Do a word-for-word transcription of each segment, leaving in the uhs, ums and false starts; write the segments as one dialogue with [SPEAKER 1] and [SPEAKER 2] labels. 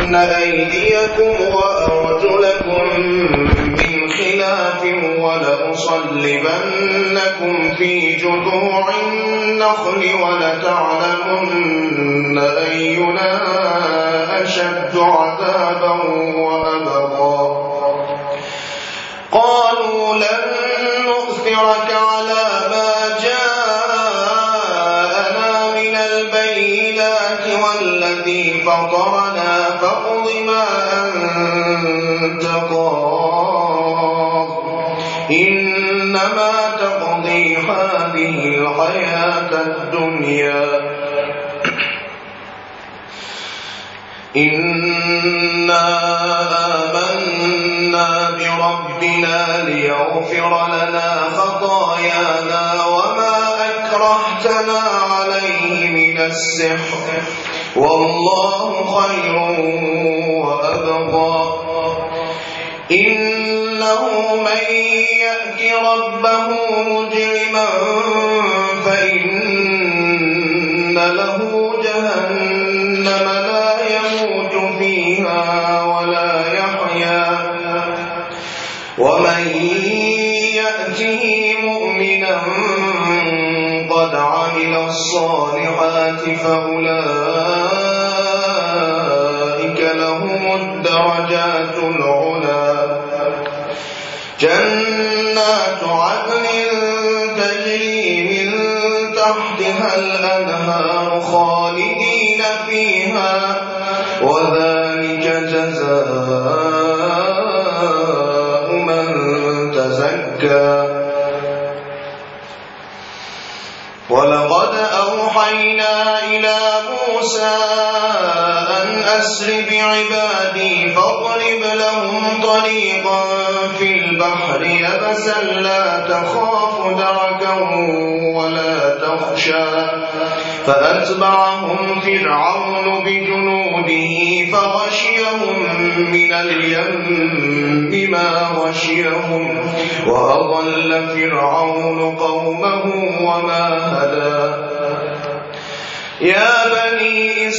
[SPEAKER 1] أيديكم وأرجلكم من خلاف ولأصلبنكم في جذوع النخل ولتعلمن أينا أشد عذابا وأبقى قالوا لن نؤثرك على ما جاءنا من البينات والذي فطرنا فاقض ما أنت قاض إنما تقضي هذه الحياة الدنيا إنا آمنا بربنا ليغفر لنا خطايانا وما أكرهتنا عليه من السحر والله خير وأبقى إنه من يأت ربه مجرما فإن له جهنم لا يموت فيها ولا يحيا ومن يأته مؤمنا قد عمل الصالحات فأولئك لهم الدرجات العلى جنات عدن تجري من تحتها الأنهار خالدين فيها وذلك جزاء من تزكى ولقد أوحينا إلى موسى أن أسر بعبادي فاضرب لهم طريقا في البحر يبسا لا تخاف دركا ولا تخشى فأتبعهم فرعون بجنوده فغشيهم من اليم ما غشيهم وأضل فرعون قومه وما هدى يا بني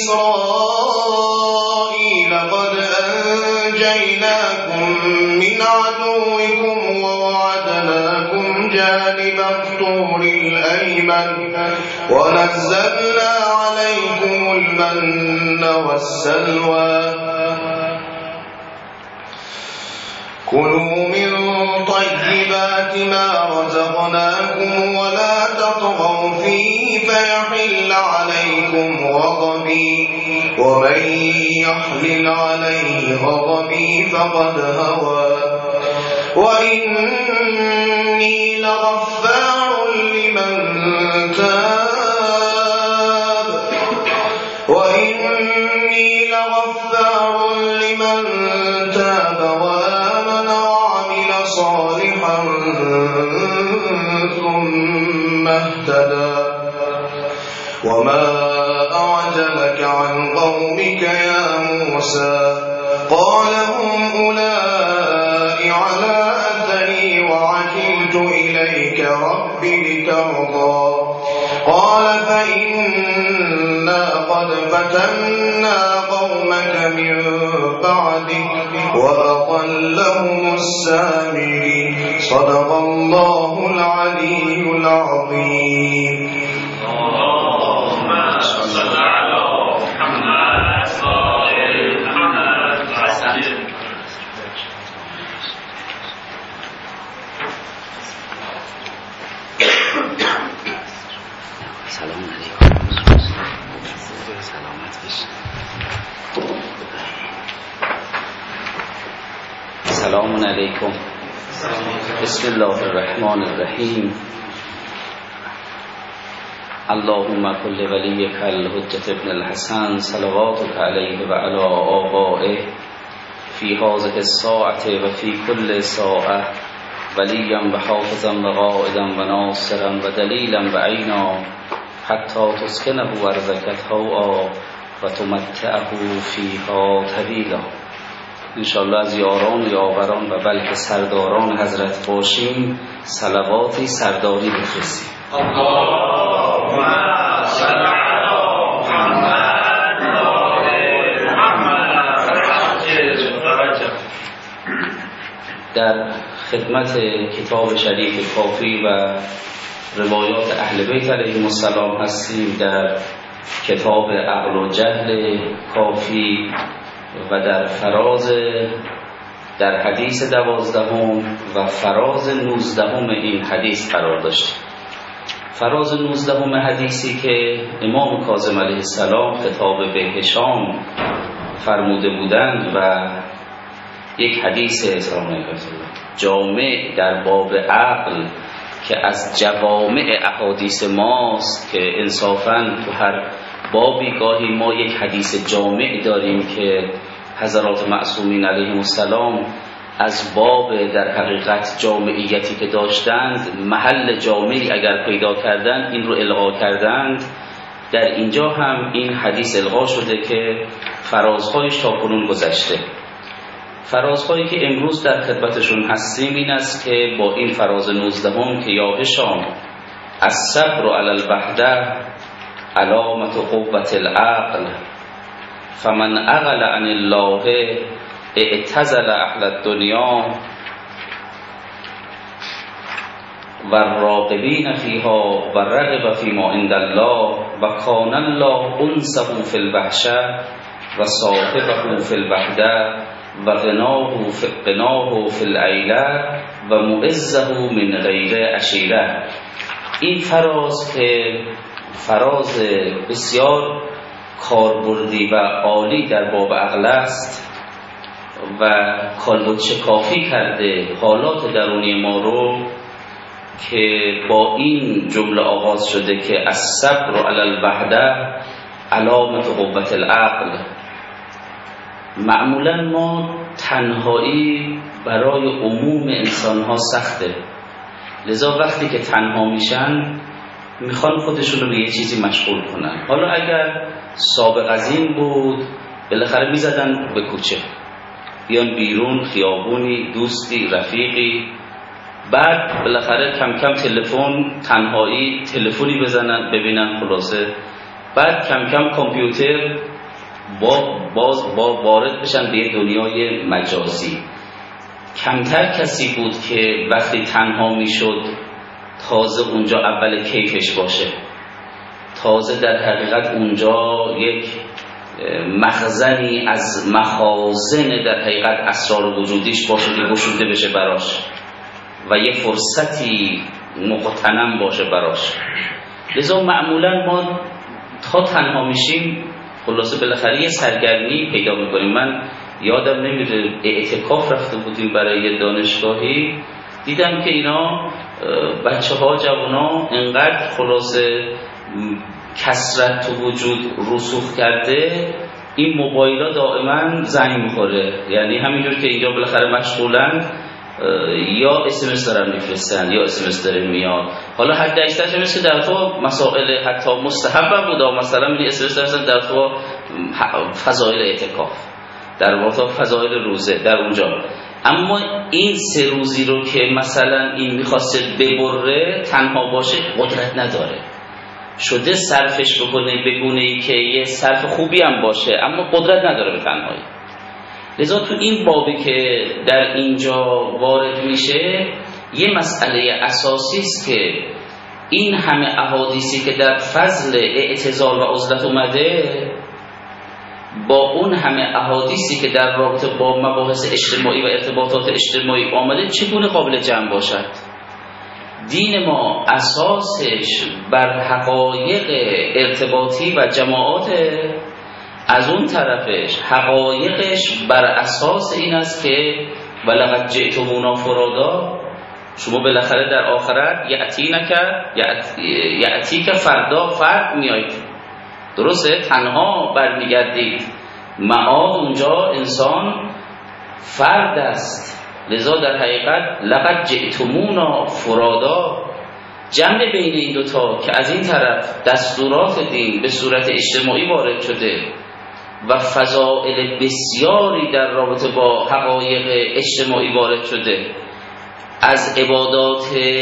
[SPEAKER 1] إسرائيل قد أنجيناكم من عدوكم ووعدناكم جانب الطور الأيمن ونزلنا عليكم المن والسلوى كلوا من طيبات ما رزقناكم ولا تطغوا فيه فيحل عليكم غضبي ومن يحلل عليه غضبي فقد هوى وإني لغفار لمن تاب وإني لغفار لمن تاب وآمن وعمل صالحا ثم اهتدى وما أعجلك عن قومك يا موسى قال هم أولئك على أثري وعجلت إليك رب لترضى قال فإنا قد فتنا قومك من بعدك وأضلهم السامري صدق الله العلي العظيم. اللهم صل على محمد صاحب محمد وسلم.
[SPEAKER 2] سلام علیکم. سلامت باشید. سلام علیکم. بسم الله الرحمن الرحیم. اللهم كل وليك الحجة ابن الحسن صلواتك عليه وعلى آبائه في هذه الساعة وفي كل ساعة وليا وحافظا وقائدا وناصرا ودليلا وعينا حتى تسكنه أرضك طوعا وتمتعه فيها طويلا. انشاءالله از یاران و یاوران و بلکه سرداران حضرت باشیم صلواتی سرداری بفرستیم. اللهم صل علی محمد و آل محمد. در خدمت کتاب شریف کافی و روایات اهل بیت علیهم السلام هستیم، در کتاب عقل و جهل کافی و در فراز در حدیث دوازدهم و فراز نوزدهم این حدیث قرار داشتیم. فراز نوزدهم حدیثی که امام کاظم علیه السلام خطاب به هشام فرموده بودند و یک حدیث اسلام جامع در باب عقل که از جوامع احادیث ماست، که انصافاً تو هر بابی گاهی ما یک حدیث جامع داریم که حضرات معصومین علیهم السلام از باب در حقیقت جامعیتی که داشتند، محل جامعی اگر پیدا کردند این رو القا کردند. در اینجا هم این حدیث القا شده که فرازهایش تا کنون گذشته. فرازهایی که امروز در خدمتشون هستیم این است که با این فراز نوزدهم که یا هشام الصبر علی الوحده علامت قوت العقل فمن اغل عن الله اعتزل اهل الدنیا و الراغبین فیها و رغب فیما عند الله و کان الله انسه فی الوحشه و صاحبه فی الوحده و غناه فی غناه فی العیله و معزه من غیر عشیره. این فراز که فراز بسیار کاربردی و عالی در باب عقل است و کالبد شکافی کرده حالات درونی ما رو، که با این جمله آغاز شده که الصبر علی الوحده علامت قوت العقل. معمولا ما تنهایی برای عموم انسان ها سخته، لذا وقتی که تنها میشن میخوان خودشون رو به یه چیزی مشغول کنن. حالا اگر سابق از این بود بالاخره میزدن به کوچه، بیان بیرون، خیابونی، دوستی، رفیقی، بعد بالاخره کم کم تلفن، تنهایی، تلفنی بزنن ببینن خلاصه، بعد کم کم کامپیوتر، با باز با وارد بشن به دنیای مجازی. کمتر کسی بود که وقتی تنها میشد تازه اونجا اول کیفش باشه، تازه در حقیقت اونجا یک مخزنی از مخازن در حقیقت اسرار وجودیش باشه که گشوده بشه براش و یک فرصتی مقتنم باشه براش. لذا معمولا ما تا تنها میشیم خلاصه بالاخره یه سرگرمی پیدا میکنیم. من یادم نمیره اعتکاف رفته بودیم برای یه دانشگاهی، دیدم که اینا بچه ها جوان ها انقدر خلاصه کثرت تو وجود رسوخ کرده، این موبایل ها دائما زنگ میخوره. یعنی همینجور که اینجا بالاخره مشغولن یا اسمس دارن میفرستن یا اسمس داره میاد. حالا حد اکثرش مثل در تو مسائل حتی مستحب بوده، مثلا میگه اسمس دارن در تو فضایل اعتکاف، در واقع فضایل روزه در اونجا. اما این سه روزی رو که مثلا این میخواسته ببره تنها باشه قدرت نداره، شده صرفش بکنه بگونه ای که یه صرف خوبی هم باشه اما قدرت نداره به تنهایی. لذا تو این بابی که در اینجا وارد میشه یه مسئله اساسی است که این همه احادیثی که در فضل اعتزال و عزلت اومده با اون همه احادیثی که در رابطه با مباحث اجتماعی و ارتباطات اجتماعی آمده چگونه قابل جمع باشد؟ دین ما اساسش بر حقایق ارتباطی و جماعات، از اون طرفش حقایقش بر اساس این است که ولقد جئتمونا فرادا، شما بالاخره در آخرت یأتی نکرد یأتی که فردا فرد میایید، درسته؟ تنها برمیگردید، معاد اونجا انسان فرد است. لذا در حقیقت لقد جئتمونا فرادا، جمع بین این دوتا که از این طرف دستورات دین به صورت اجتماعی وارد شده و فضائل بسیاری در رابطه با حقایق اجتماعی وارد شده، از عبادات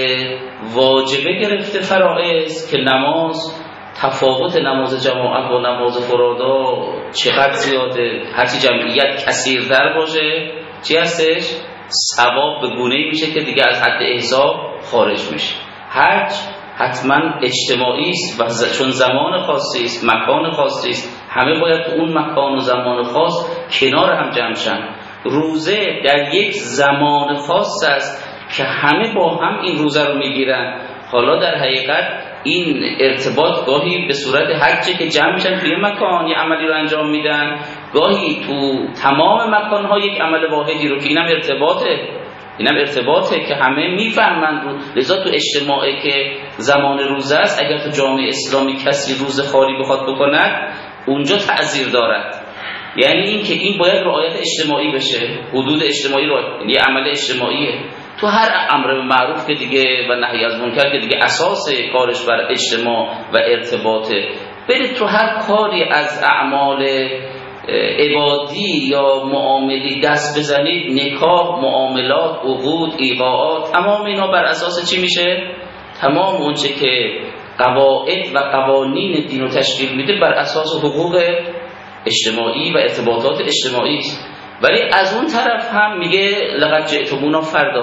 [SPEAKER 2] واجبه گرفته فرائض که نماز، تفاوت نماز جماعت با نماز فرادا چقدر زیاده، هرچی جمعیت کثیرتر باشه چی هستش؟ ثواب به گونه‌ای میشه که دیگه از حد حساب خارج میشه. حج حتما اجتماعی است و چون زمان خاصی است، مکان خاصی است، همه باید تو اون مکان و زمان خاص کنار هم جمع شن. روزه در یک زمان خاص است که همه با هم این روزه رو میگیرن. حالا در حقیقت این ارتباط گاهی به صورت حجه که جمع میشن توی مکان یه عملی رو انجام میدن، گاهی تو تمام مکان‌ها یک عمل واحدی رو که اینم ارتباطه اینم ارتباطه که همه میفهمن رو. لذا تو اجتماعی که زمان روزه است، اگر تو جامعه اسلامی کسی روزه خواری بخواد بکند اونجا تأثیر دارد. یعنی این که این باید رعایت اجتماعی بشه، حدود اجتماعی رو، یعنی عمل اجتماعیه. تو هر امر معروف که دیگه و نهی از منکر که دیگه اساس کارش بر اجتماع و ارتباطه، برید تو هر کاری از اعمال عبادی یا معاملی دست بزنید، نکاح، معاملات، عقود، ایقاعات، تمام اینا بر اساس چی میشه؟ تمام اونچه که قواعد و قوانین دین رو تشکیل میده بر اساس حقوق اجتماعی و ارتباطات اجتماعی است. ولی از اون طرف هم میگه لقد جئتمونا فردا.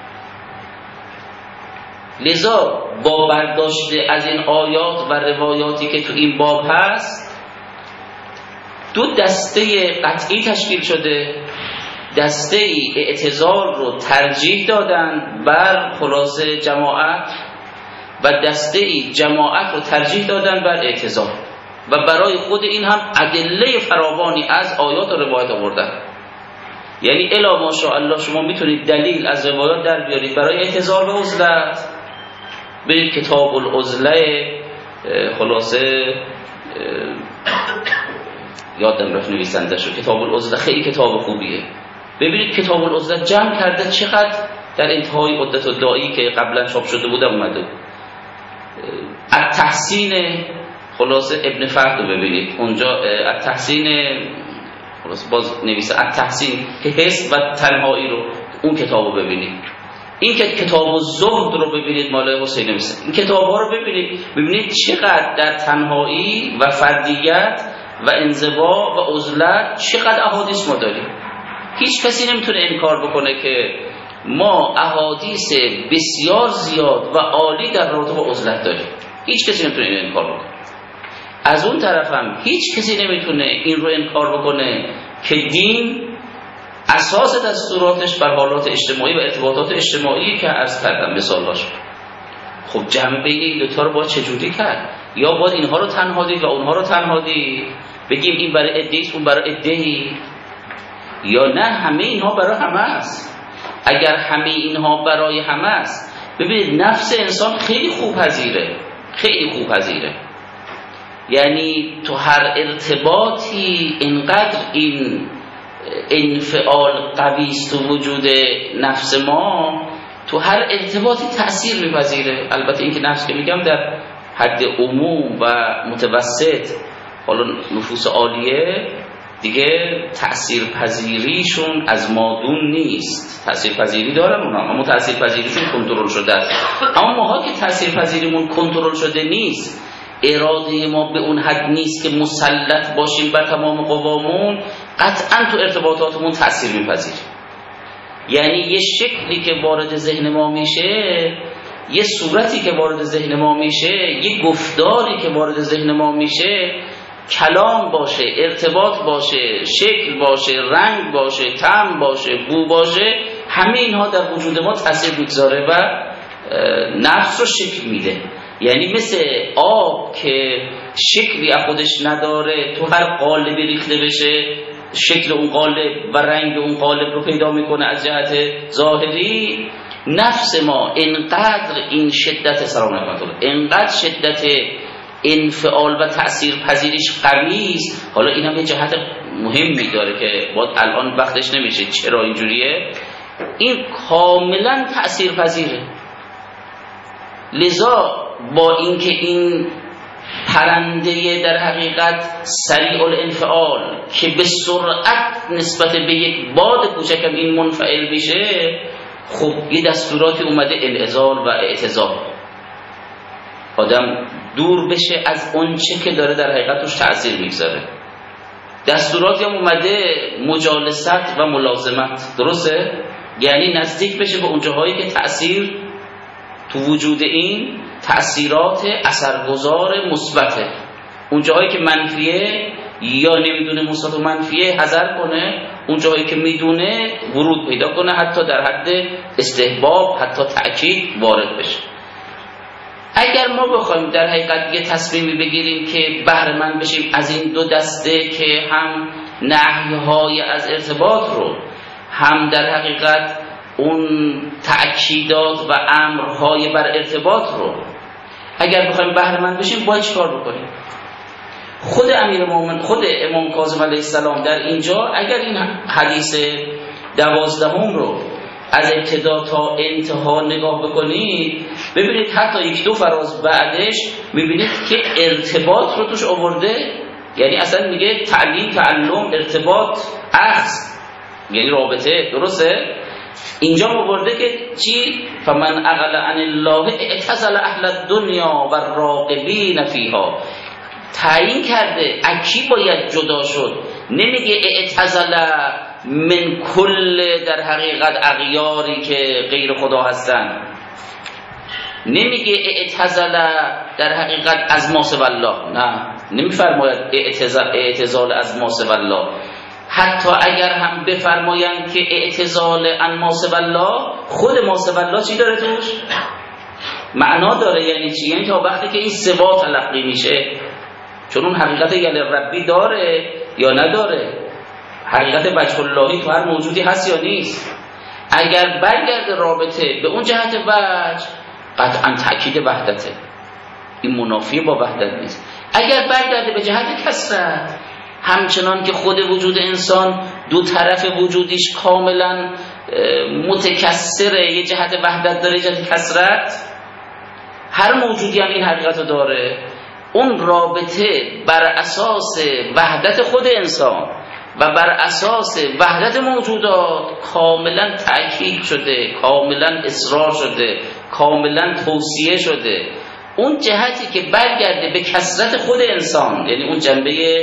[SPEAKER 2] لذا با برداشت از این آیات و روایاتی که تو این باب هست، دو دسته قطعی تشکیل شده. دسته اعتزال رو ترجیح دادن بر خلاصه جماعت و دسته جماعت رو ترجیح دادن بر اعتزال و برای خود این هم ادله فراوانی از آیات و روایات آوردن. یعنی الا ماشاءالله شما میتونید دلیل از روایات در بیارید برای اعتزال و عزلت. برید کتاب العزله، خلاصه یادم رفت نویسنده شو، کتاب العزله خیلی کتاب خوبیه. ببینید کتاب العزله جمع کرده چقدر در انتهای عدت الداعی که قبلا چاپ شده بود اومده. التحسین خلاصه ابن فرد رو ببینید اونجا، التحسین خلاصه باز نویسه التحسین که حس و تنهایی رو، اون کتاب رو ببینید. این که کتاب الزهد رو ببینید مال حسین نویسه. این کتاب ها رو ببینید، ببینید چقدر در تنهایی و فردیت و انزوا و عزلت چقدر احادیث ما داریم. هیچ کسی نمیتونه انکار بکنه که ما احادیث بسیار زیاد و عالی در رابطه با عزلت داریم. هیچ کسی نمیتونه این انکار بکنه. از اون طرف هم هیچ کسی نمیتونه این رو انکار بکنه که دین اساس دستوراتش بر حالات اجتماعی و ارتباطات اجتماعی که عرض کردم مثال باشه. خب جمع بین این دوتا رو باید چجوری کرد؟ یا باید اینها رو تنها دید و اونها رو تنها دید، بگیم این برای عده‌ایست اون برای عده‌ای، یا نه همه اینها برای همه است؟ اگر همه اینها برای همه است، ببینید نفس انسان خیلی خوب پذیره، خیلی خوب پذیره. یعنی تو هر ارتباطی اینقدر این انفعال قوی است تو وجود نفس ما، تو هر ارتباطی تأثیر میپذیره. البته این که نفس که میگم در حد عموم و متوسط، حالا نفوس عالیه دیگه تأثیر پذیریشون از مادون نیست، تأثیر پذیری دارن اونا، اما تأثیر پذیریشون کنترل شده است. اما ماها که تأثیر پذیریمون کنترل شده نیست، اراده ما به اون حد نیست که مسلط باشیم بر تمام قوامون، قطعا تو ارتباطاتمون تأثیر میپذیریم. یعنی یه شکلی که وارد ذهن ما میشه، یه صورتی که وارد ذهن ما میشه، یه گفتاری که وارد ذهن ما میشه، کلام باشه، ارتباط باشه، شکل باشه، رنگ باشه، طعم باشه، بو باشه، همه اینها در وجود ما تأثیر میگذاره و نفس رو شکل میده. یعنی مثل آب که شکلی از خودش نداره، تو هر قالبی ریخته بشه شکل اون قالب و رنگ اون قالب رو پیدا میکنه از جهت ظاهری. نفس ما انقدر این شدت سلام علیکم انقدر شدت انفعال و تأثیر پذیریش قوی است. حالا این هم یه جهت مهمی داره که باید الان وقتش نمیشه چرا اینجوریه. این کاملا تأثیر پذیره. لذا با اینکه این پرنده در حقیقت سریع الانفعال که به سرعت نسبت به یک باد کوچکم این منفعل میشه، خب یه دستوراتی اومده انعزال و اعتزال، آدم دور بشه از اون چه که داره در حقیقت روش تأثیر میگذاره. دستوراتی هم اومده مجالست و ملازمت، درسته؟ یعنی نزدیک بشه به اون جاهایی که تأثیر تو وجود این تأثیرات اثرگذار مثبته، اون جاهایی که منفیه یا نمیدونه مثبت و منفیه حذر کنه، اون جاهایی که میدونه ورود پیدا کنه، حتی در حد استحباب، حتی تأکید وارد بشه. اگر ما بخوایم در حقیقت یه تصمیمی بگیریم که بهره مند بشیم از این دو دسته که هم نهی‌های از ارتباط رو، هم در حقیقت اون تأکیدات و امرهای بر ارتباط رو، اگر بخوایم بهره مند بشیم باید چیکار بکنیم؟ خود امیر مومن، خود امام کاظم علیه السلام در اینجا اگر این حدیث دوازدهم رو از ابتدا تا انتها نگاه بکنید، ببینید حتی یک دو فراز بعدش میبینید که ارتباط رو توش آورده، یعنی اصلا میگه تعلیم، تعلم، ارتباط، اخذ، یعنی رابطه، درسته؟ اینجا آورده که چی؟ فمن اغل عن الله اعتزل اهل الدنیا و الراغبین فیها. تعیین کرده اکی باید جدا شد، نمیگه اعتزل من کل در حقیقت اغیاری که غیر خدا هستن، نمیگه اعتزل در حقیقت از ما سوی الله، نه، نمیفرماید اعتزال اعتزال از ما سوی الله. حتی اگر هم بفرمایند که اعتزال عن ما سوی الله، خود ما سوی الله چی داره توش؟ معنا داره. یعنی چی؟ یعنی تا وقتی که این سوا تلقی میشه، چون اون حقیقت یعنی ربی داره یا نداره، حقیقت وجه اللهی تو هر موجودی هست یا نیست. اگر برگرده رابطه به اون جهت وجه، قطعا تأکید وحدته، این منافی با وحدت نیست. اگر برگرده به جهت کثرت، همچنان که خود وجود انسان دو طرف وجودیش کاملا متکثره، یه جهت وحدت داره، جهت کثرت، هر موجودی هم این حقیقت رو داره. اون رابطه بر اساس وحدت خود انسان و بر اساس وحدت موجودات کاملا تأکید شده، کاملا اصرار شده، کاملا توصیه شده. اون جهتی که برگرده به کثرت خود انسان، یعنی اون جنبه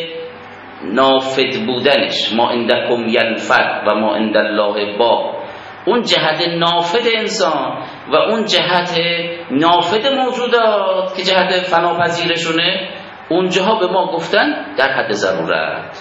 [SPEAKER 2] نافد بودنش، ما عندکم ینفد و ما عند الله باق، اون جهت نافد انسان و اون جهت نافد موجودات که جهت فناپذیرشونه، اونجاها به ما گفتن در حد ضرورت.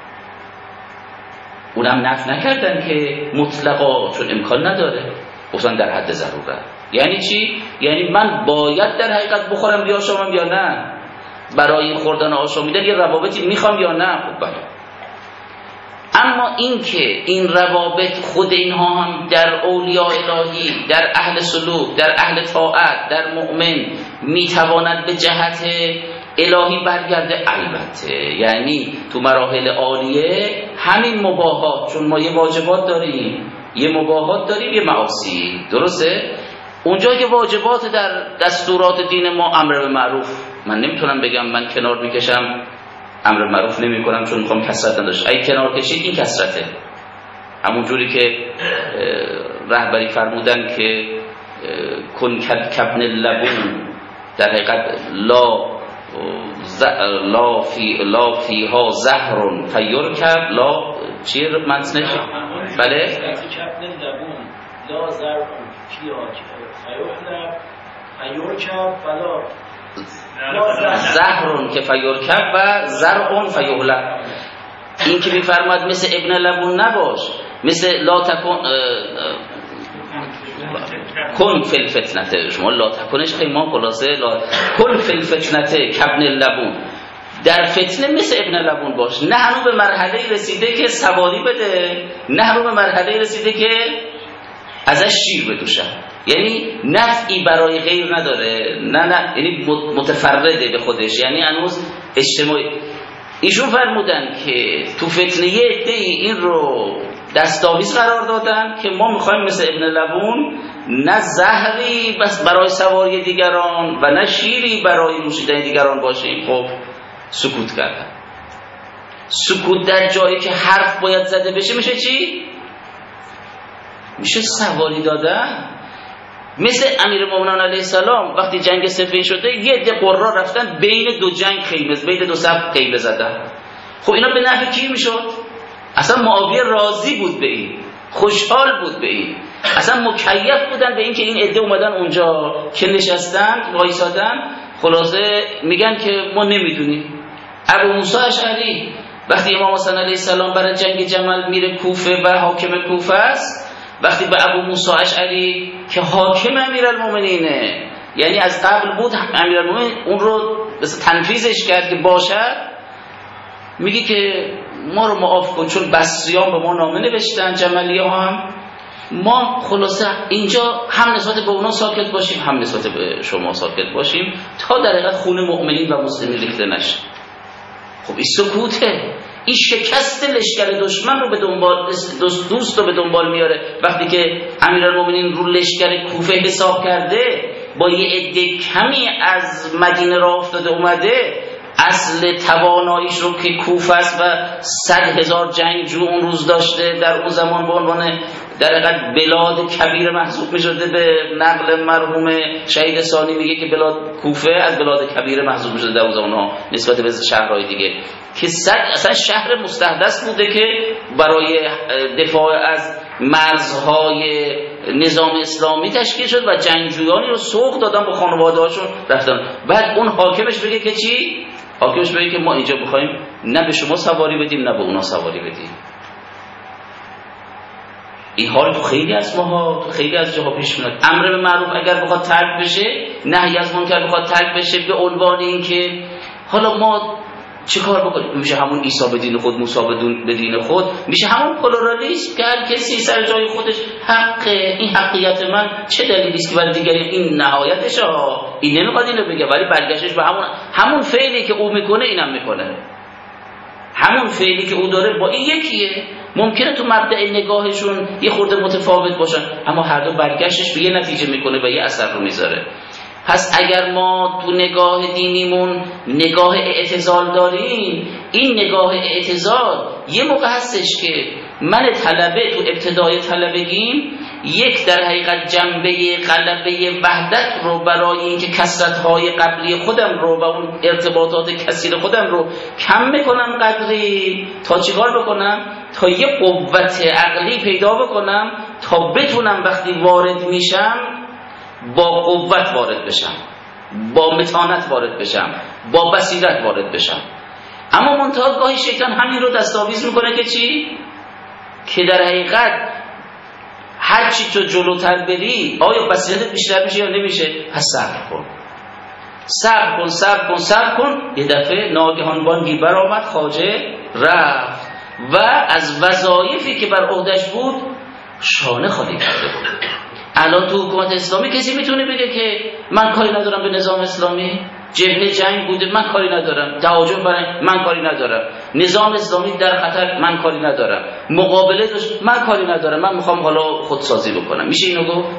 [SPEAKER 2] اونم نفی نکردن که مطلقا، چون امکان نداره، گفتن در حد ضرورت. یعنی چی؟ یعنی من باید در حقیقت بخورم بیاشامم یا نه؟ برای خوردن آشامیدن یه روابطی میخوام یا نه؟ خب بله. اما این که این روابط خود اینها هم در اولیاء الهی، در اهل سلوک، در اهل طاعت، در مؤمن میتواند به جهت الهی برگرده، البته یعنی تو مراحل عالیه همین مباحات، چون ما یه واجبات داریم، یه مباحات داریم، یه معاصی، درسته؟ اونجا که واجبات در دستورات دین ما امر به معروف، من نمیتونم بگم من کنار میکشم امر معروف نمی کنم چون میخوام کثرت نداشت. اگه کنار کشید این کثرته. همون جوری که رهبری فرمودن که کن کبن لبون، در حقیقت لا لا فی لا فیها زهر فیرکب، لا چیه متنش؟ بله کبن لبون لا زهر فیها فیرکب فلا زهرون که فیرکب و زرعون فیهلب. این که میفرماد مثل ابن لبون نباش، مثل لا تکن کن فی الفتنه، شما لا تکنش خیلی ما خلاصه لا کن فی الفتنه کابن لبون، در فتنه مثل ابن لبون باش. نه هنوز به مرحله رسیده که سواری بده، نه هنوز به مرحله رسیده که ازش شیر بدوشن، یعنی نفعی برای غیر نداره، نه نه، یعنی متفرده به خودش، یعنی هنوز اجتماعی. ایشون فرمودن که تو فتنه یه عده‌ای این رو دستاویز قرار دادن که ما میخوایم مثل ابن لبون نه زهری بس برای سواری دیگران و نه شیری برای نوشیدن دیگران باشیم. خب سکوت کردن. سکوت در جایی که حرف باید زده بشه میشه چی؟ میشه سواری دادن. مثل امیرالمومنین علیه السلام وقتی جنگ صفین شده یه عده قرا رفتن بین دو جنگ خیمه، بین دو صف خیمه زدن. خب اینا به نفع کی میشد؟ اصلا معاویه راضی بود به این، خوشحال بود به این، اصلا مکیف بودن به این که این عده اومدن اونجا که نشستن وایسادن. خلاصه میگن که ما نمیدونیم. ابو موسی اشعری وقتی امام حسین علیه السلام برای جنگ جمل میره کوفه و حاکم کوفه است، وقتی به ابو موسی اشعری که حاکم امیرالمومنینه، یعنی از قبل بود امیرالمومنین، اون رو مثلا تنفیذش کرد که باشد، میگه که ما رو معاف کن چون بصریان به ما نامه نوشتن، جملی ها هم، ما خلاصه اینجا هم نسبت به اونا ساکت باشیم هم نسبت به شما ساکت باشیم تا در حقیقت خون مؤمنین و مسلمین ریخته نشه. خب این سکوته، این شکست لشکر دشمن رو به دنبال، دوست, دوست رو به دنبال میاره. وقتی که امیرالمومنین رو لشکر کوفه حساب کرده، با یه عده کمی از مدینه راه افتاده اومده، اصل تواناییش رو که کوفه است و صد هزار جنگجو اون روز داشته، در اون زمان به عنوان در حقیقت بلاد کبیر محسوب می شده. به نقل مرحوم شهید ثانی میگه که بلاد کوفه از بلاد کبیر محسوب می شده در اون زمان ها نسبت به شهرهای دیگه، که صد اصلا شهر مستحدث بوده که برای دفاع از مرزهای نظام اسلامی تشکیل شد و جنگجویانی رو سوق دادن با خانواده هاشون رفتن. بعد اون حاکمش بگه که چی؟ حاکمش بگه که ما اینجا بخوایم نه به شما سواری بدیم نه به اونا سواری بدیم. این حال تو خیلی از ماها، تو خیلی از جاها پیش میاد. امر به معروف اگر بخواد ترک بشه، نهی از منکر بخواد ترک بشه، به عنوان این که حالا ما چه کار بکنیم؟ میشه همون عیسی به دین خود، موسی به دین خود، میشه همون پلورالیسم که هر کسی سر جای خودش حق، این حقیقت من چه دلیلی است که برای دیگری این نهایتش ها، این نمیخواد اینو بگه، ولی برگشتش به همون همون فعلی که او میکنه اینم میکنه، همون فعلی که او داره با این یکیه. ممکنه تو مبدأ نگاهشون یه خورده متفاوت باشن، اما هر دو برگشتش به یه نتیجه میکنه و یه اثر رو میذاره. پس اگر ما تو نگاه دینیمون نگاه اعتزال داریم، این نگاه اعتزال یه موقع هستش که من طلبه تو ابتدای طلبگیم یک در حقیقت جنبه غلبه وحدت رو برای اینکه کثرت‌های قبلی خودم رو و اون ارتباطات کثیر خودم رو کم میکنم قدری، تا چیکار بکنم؟ تا یه قوت عقلی پیدا بکنم تا بتونم وقتی وارد میشم با قوت وارد بشم، با متانت وارد بشم، با بصیرت وارد بشم. اما منتها گاهی شیطان همین رو دستاویز میکنه که چی؟ که در حقیقت هر چی تو جلوتر بری آیا بصیرتت بیشتر میشه یا نمیشه؟ پس صبر کن، صبر کن، صبر کن، صبر کن. یه دفعه ناگهان بانگی برآمد، خواجه رفت و از وظایفی که بر عهده‌اش بود شانه خالی کرده بود. الان تو حکومت اسلامی کسی میتونه بگه که من کاری ندارم به نظام اسلامی؟ جبهه جنگ بوده من کاری ندارم، تهاجم برای من کاری ندارم، نظام اسلامی در خطر من کاری ندارم، مقابله داشت من کاری ندارم، من میخوام حالا خودسازی بکنم. میشه اینو گفت؟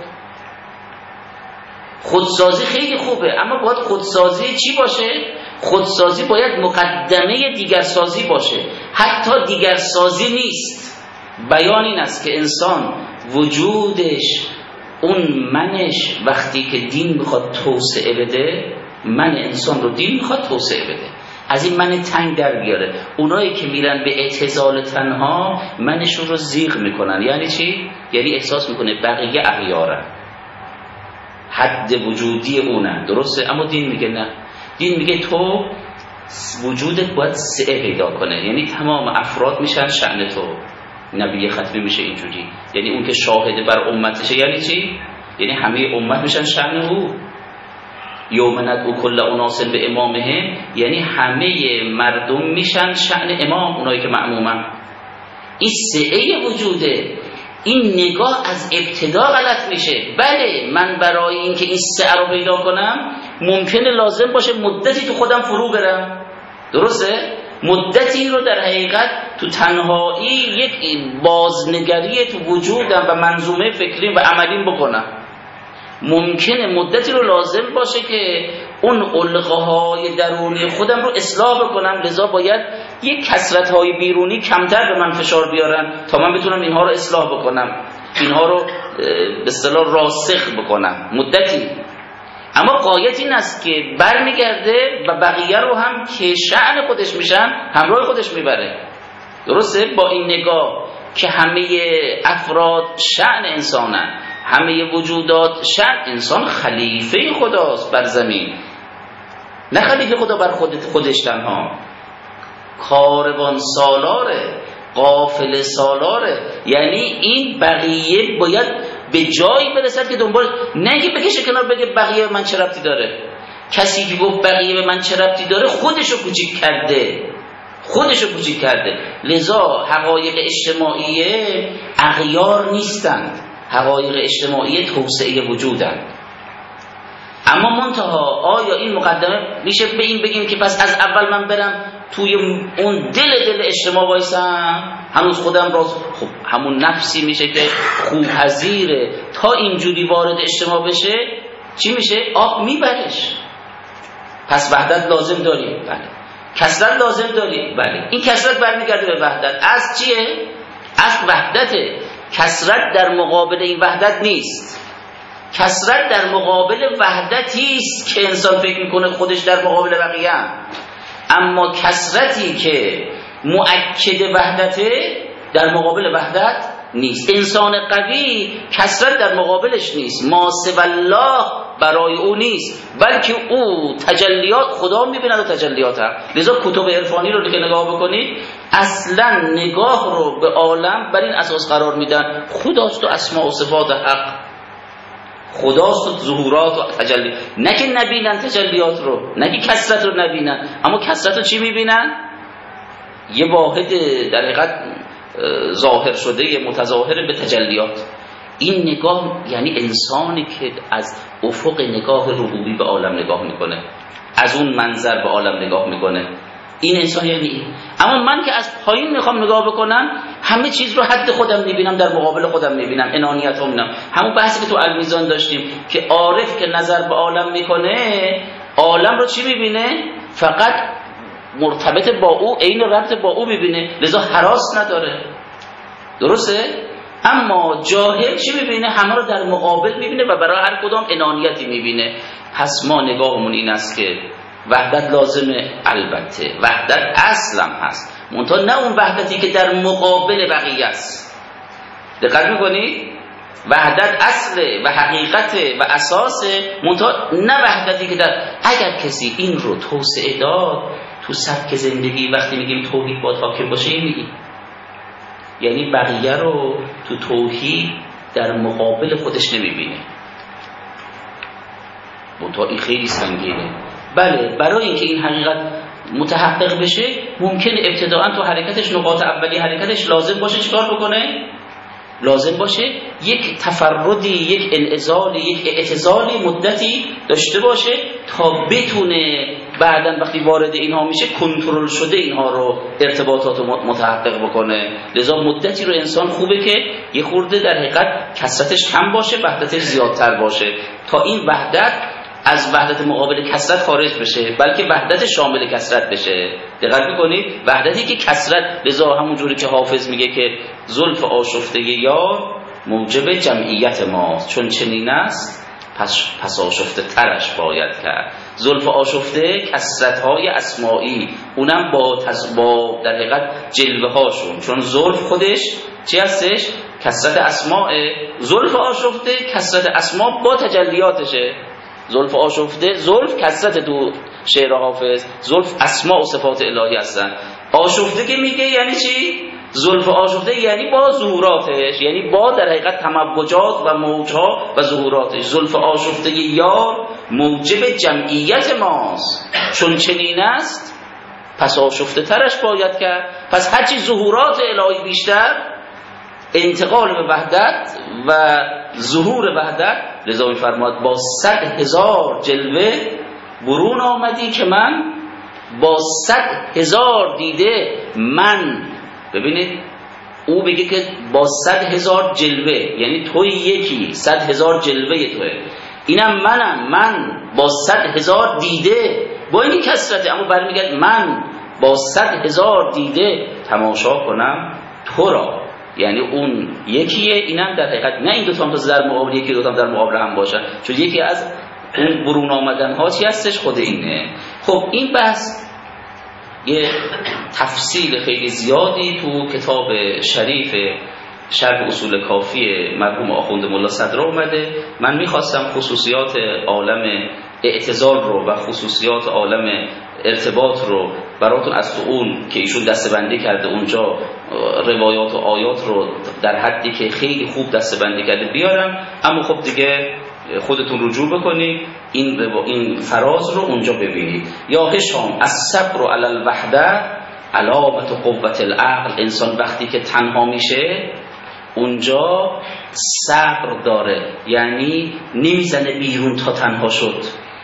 [SPEAKER 2] خودسازی خیلی خوبه، اما باید خودسازی چی باشه؟ خودسازی باید مقدمه دیگر سازی باشه. حتی دیگر سازی نیست، بیان این است که انسان وجودش، اون منش وقتی که دین میخواد توسعه بده، من انسان رو دین میخواد توسعه بده، از این من تنگ در بیاره. اونایی که میرن به اعتزال تنها منشون رو زیغ میکنن. یعنی چی؟ یعنی احساس میکنه بقیه اغیارن، حد وجودی اونن، درسته؟ اما دین میگه نه، دین میگه تو وجودت باید سعه پیدا کنه، یعنی تمام افراد میشن شأن تو. نبی ختمی میشه اینجوری، یعنی اون که شاهد بر امتشه. یعنی چی؟ یعنی همه امت میشن شأن او. یوم ندعو کل اناس به امامهم، یعنی همه مردم میشن شأن امام، اونایی که مأمومن. این سعه وجوده. این نگاه از ابتدا غلط میشه. بله من برای اینکه این سعه رو پیدا کنم ممکنه لازم باشه مدتی تو خودم فرو برم، درسته؟ مدتی رو در حقیقت تو تنهایی یک بازنگری تو وجودم و منظومه فکریم و عملیم بکنم. ممکنه مدتی رو لازم باشه که اون علقه‌های درونی خودم رو اصلاح بکنم، لذا باید یک کثرت‌های بیرونی کمتر به من فشار بیارن تا من بتونم اینها رو اصلاح بکنم، اینها رو به اصطلاح راسخ بکنم مدتی. اما قایت این است که برمیگرده و بقیه رو هم که شأن خودش میشن همراه خودش میبره. درسته؟ با این نگاه که همه افراد شأن انسانن، همه وجودات شأن انسان خلیفه خداست بر زمین، نه خلیفه خدا بر خود خودش تنها، کاروان سالاره، قافله سالاره. یعنی این بقیه باید به جایی برسد که دنبال نگه بکشه کنار بگه بقیه به من چه ربطی داره. کسی که گفت بقیه به من چه ربطی داره خودشو کوچیک کرده، خودشو کوچیک کرده. لذا حقایق اجتماعیه اغیار نیستند، حقایق اجتماعی توسعه وجودند. اما منتها آیا این مقدمه میشه به این بگیم که پس از اول من برم توی اون دل دل اجتماع وایسم هنوز خودم راز؟ خب همون نفسی میشه که خوب‌پذیره تا اینجوری وارد اجتماع بشه چی میشه؟ آب میبرش. پس وحدت لازم داریم، بله. کثرت لازم داریم، بله. این کثرت برمیگرده به وحدت. از چیه؟ از وحدته. کثرت در مقابل این وحدت نیست. کثرت در مقابل وحدتی است که انسان فکر میکنه خودش در مقابل بقیه، اما کثرتی که مؤکد وحدته در مقابل وحدت نیست. انسان قوی کثرت در مقابلش نیست، ما سوی الله برای او نیست، بلکه او تجلیات خدا میبیند و تجلیات هم. لذا کتب عرفانی رو که نگاه بکنید اصلا نگاه رو به عالم بر این اساس قرار میدن خداست و اسماء و صفات حق، خداست و ظهورات و تجلی، نه که نبینن تجلیات رو، نه که کثرت رو نبینن. اما کثرت رو چی میبینن؟ یه واحد در حقیقت ظاهر شده متظاهر به تجلیات. این نگاه یعنی انسانی که از افق نگاه ربوبی به عالم نگاه میکنه، از اون منظر به عالم نگاه میکنه، این انسان یعنی این. اما من که از پایین میخوام نگاه بکنم همه چیز رو حد خودم میبینم، در مقابل خودم میبینم، انانیت هم میبینم. همون بحثی که تو المیزان داشتیم که عارف که نظر به عالم میکنه عالم رو چی میبینه؟ فقط مرتبط با او، عین ربط با او میبینه، لذا هراس نداره. درسته؟ اما جاهل چی میبینه؟ همه رو در مقابل میبینه و برای هر کدام انانیتی میبینه. پس ما نگاهمون این است که وحدت لازمه، البته وحدت اصلم هست، منتها نه اون وحدتی که در مقابل بقیه است. دقت میکنید؟ وحدت اصله و حقیقته و اساسه، منتها نه وحدتی که در اگر کسی این رو توسعه داد تو سبک زندگی، وقتی میگیم توحید باید حاکم باشه این میگیم یعنی بقیه رو تو توحید در مقابل خودش نمیبینه. منتها این خیلی سنگینه. بله، برای اینکه این حقیقت متحقق بشه ممکنه ابتداعا تو حرکتش، نقاط اولی حرکتش لازم باشه چیکار بکنه؟ لازم باشه یک تفردی، یک انعزالی، یک اعتزالی مدتی داشته باشه تا بتونه بعداً وقتی وارد اینها میشه کنترل شده اینها رو ارتباطات متحقق بکنه. لذا مدتی رو انسان خوبه که یه خورده در حقیقت کثرتش کم باشه، وحدتش زیادتر باشه تا این وحدت از وحدت مقابل کثرت خارج بشه، بلکه وحدت شامل کثرت بشه. دقت می‌کنید؟ وحدتی که کثرت، لذا همون جوری که حافظ میگه که زلف آشفته یار موجب جمعیت ماست، چون چنین است پس پس آشفته ترش باید کرد. زلف آشفته کثرت‌های اسمائی، اونم با با در حقیقت جلوه هاشون، چون زلف خودش چی هستش؟ کثرت اسماء. زلف آشفته کثرت اسما با تجلیاتشه. زلف آشفته، زلف کثرت تو شعر حافظ، زلف اسماء و صفات الهی هستن. آشفته که میگه یعنی چی؟ زلف آشفته یعنی با ظهوراتش، یعنی با در حقیقت تموجات و موجها و ظهوراتش. زلف آشفته یار موجب جمعیت ماست، چون چنین است پس آشفته ترش باید کرد. پس هرچی ظهورات الهی بیشتر، انتقال به وحدت و ظهور وحدت. لذا می‌فرماد با صد هزار جلوه برون آمدی که من با صد هزار دیده من. ببینید او بگه که با صد هزار جلوه یعنی توی یکی، صد هزار جلوه توه، اینم منم، من با صد هزار دیده، با این کثرته، اما برمیگرد من با صد هزار دیده تماشا کنم تو را. یعنی اون یکیه، اینم در حقیقت نه این دو تا در مقابل یکی، دو تا در مقابل هم باشن، چون یکی از اون برون آمدن ها چی هستش؟ خود اینه. خب این بحث یه تفصیل خیلی زیادی تو کتاب شریف شرح اصول کافی مرحوم آخوند ملا صدرا اومده. من میخواستم خصوصیات عالم اعتزال رو و خصوصیات عالم ارتباط رو براتون از تو اون که ایشون دسته‌بندی کرده اونجا روایات و آیات رو در حدی که خیلی خوب دسته‌بندی کرده بیارم، اما خب دیگه خودتون رجوع بکنید این این فراز رو اونجا ببینید. یا هشام الصبر علی الوحده علامت قوت العقل، انسان وقتی که تنها میشه اونجا صبر داره، یعنی نمیزنه بیرون تا تنها شد،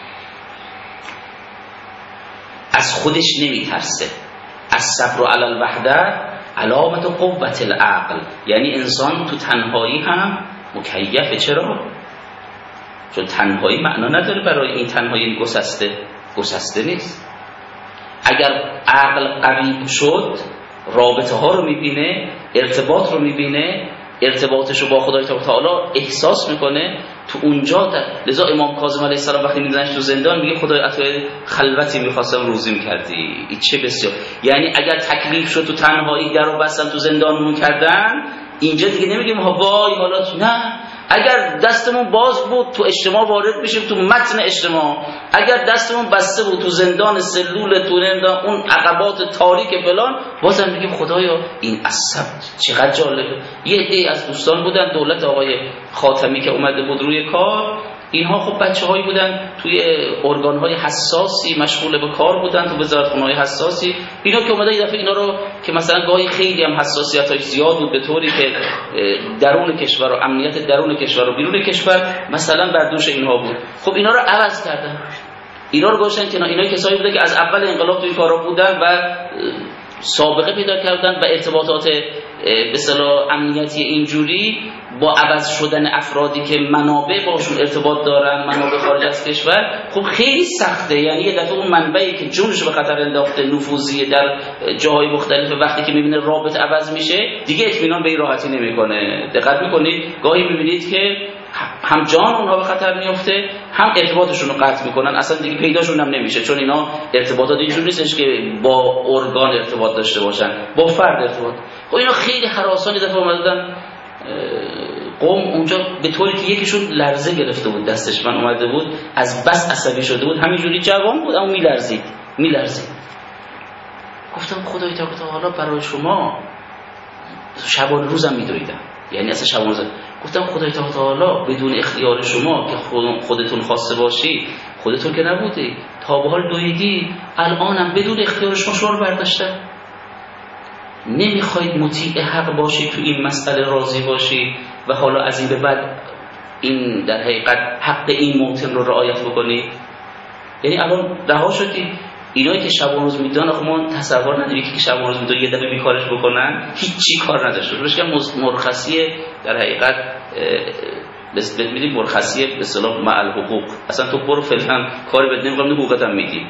[SPEAKER 2] از خودش نمیترسه. الصبر علی الوحده علامت قوت العقل، یعنی انسان تو تنهایی هم مکیفه. چرا؟ چون تنهایی معنا نداره برای این تنهایی گسسته گسسته نیست. اگر عقل قوی شد رابطه ها رو میبینه، ارتباط رو میبینه، ارتباطش رو با خدای تعالی احساس میکنه تو اونجا. لذا امام کاظم علیه السلام وقتی میدونش تو زندان میگه خدای اتای خلوتی میخواستم روزی میکردی. این چه بسیار، یعنی اگر تکلیف شد تو تنهایی در رو بستن تو زندانمون کردن، اینجا دیگه نمیگیم ها وای حالا نه. اگر دستمون باز بود تو اجتماع وارد بشیم، تو متن اجتماع. اگر دستمون بسته بود تو زندان سلول، تو نمیدونم اون عقبات تاریک فلان، بازم میگیم خدایا این عصب چقدر جالبه. یه عده از دوستان بودن دولت آقای خاتمی که اومده بود روی کار، اینها خب بچه‌هایی بودن توی ارگان‌های حساسی مشغول به کار بودن، تو وزارتخونه‌های حساسی. اینا که اومده یه دفعه اینا رو که مثلا گاهی خیلی هم حساسیت‌های زیاد بود به طوری که درون کشور و امنیت درون کشور و بیرون کشور مثلا بر دوش اینها بود، خب اینا رو عوض کردن. اینا رو گذاشتن که اینا کسایی بوده که از اول انقلاب توی کارا بودن و سابقه پیدا کردن و ارتباطات به اصطلاح امنیتی اینجوری با عوض شدن افرادی که منابع باشون ارتباط دارن، منابع خارج از کشور، خب خیلی سخته. یعنی یه دفعه اون منبعی که جونش به خطر انداخته، نفوذی در جاهای مختلف، وقتی که میبینه رابط عوض میشه دیگه اطمینان به این راحتی نمیکنه. دقت میکنید گاهی میبینید که هم جان اونها به خطر میفته، هم ارتباطشون رو قطع میکنن، اصلا دیگه پیداشون هم نمیشه، چون اینا ارتباطات اینجوری نیستش که با ارگان ارتباط داشته باشن، با فرد ارتباط. خب اینا خیلی هراسان دفعه اومدن قوم اونجا به طوری که یکیشون لرزه گرفته بود دستش، من اومده بود از بس عصبی شده بود، همینجوری جوان بود اما میلرزید میلرزید. گفتم خدای تعالی برای شما شبان روزم میدویدم، یعنی اصلا شبان روزم. گفتم خدای تعالی بدون اختیار شما که خودتون خواسته باشی، خودتون که نبودی، تا به حال دویدی، الانم بدون اختیار شما شما رو برداشتم. نمیخواید مطیع حق باشی، تو این مسئله راضی باشی و حالا از این به بعد این در حقیقت حق این موطن رو رعایت بکنی. یعنی الان رها شدی. اینایی که شب و روز میدونن، خب ما تصور نداریم که شب و روز میدونن یه دفعه بیکارش بکنن، هیچی کار نداشته باشه. مرخصی در حقیقت بس میدیم، مرخصی به اصطلاح مع الحقوق. اصلا تو برو فعلا کاری بد نمی‌کنم، حقوقت هم میدی.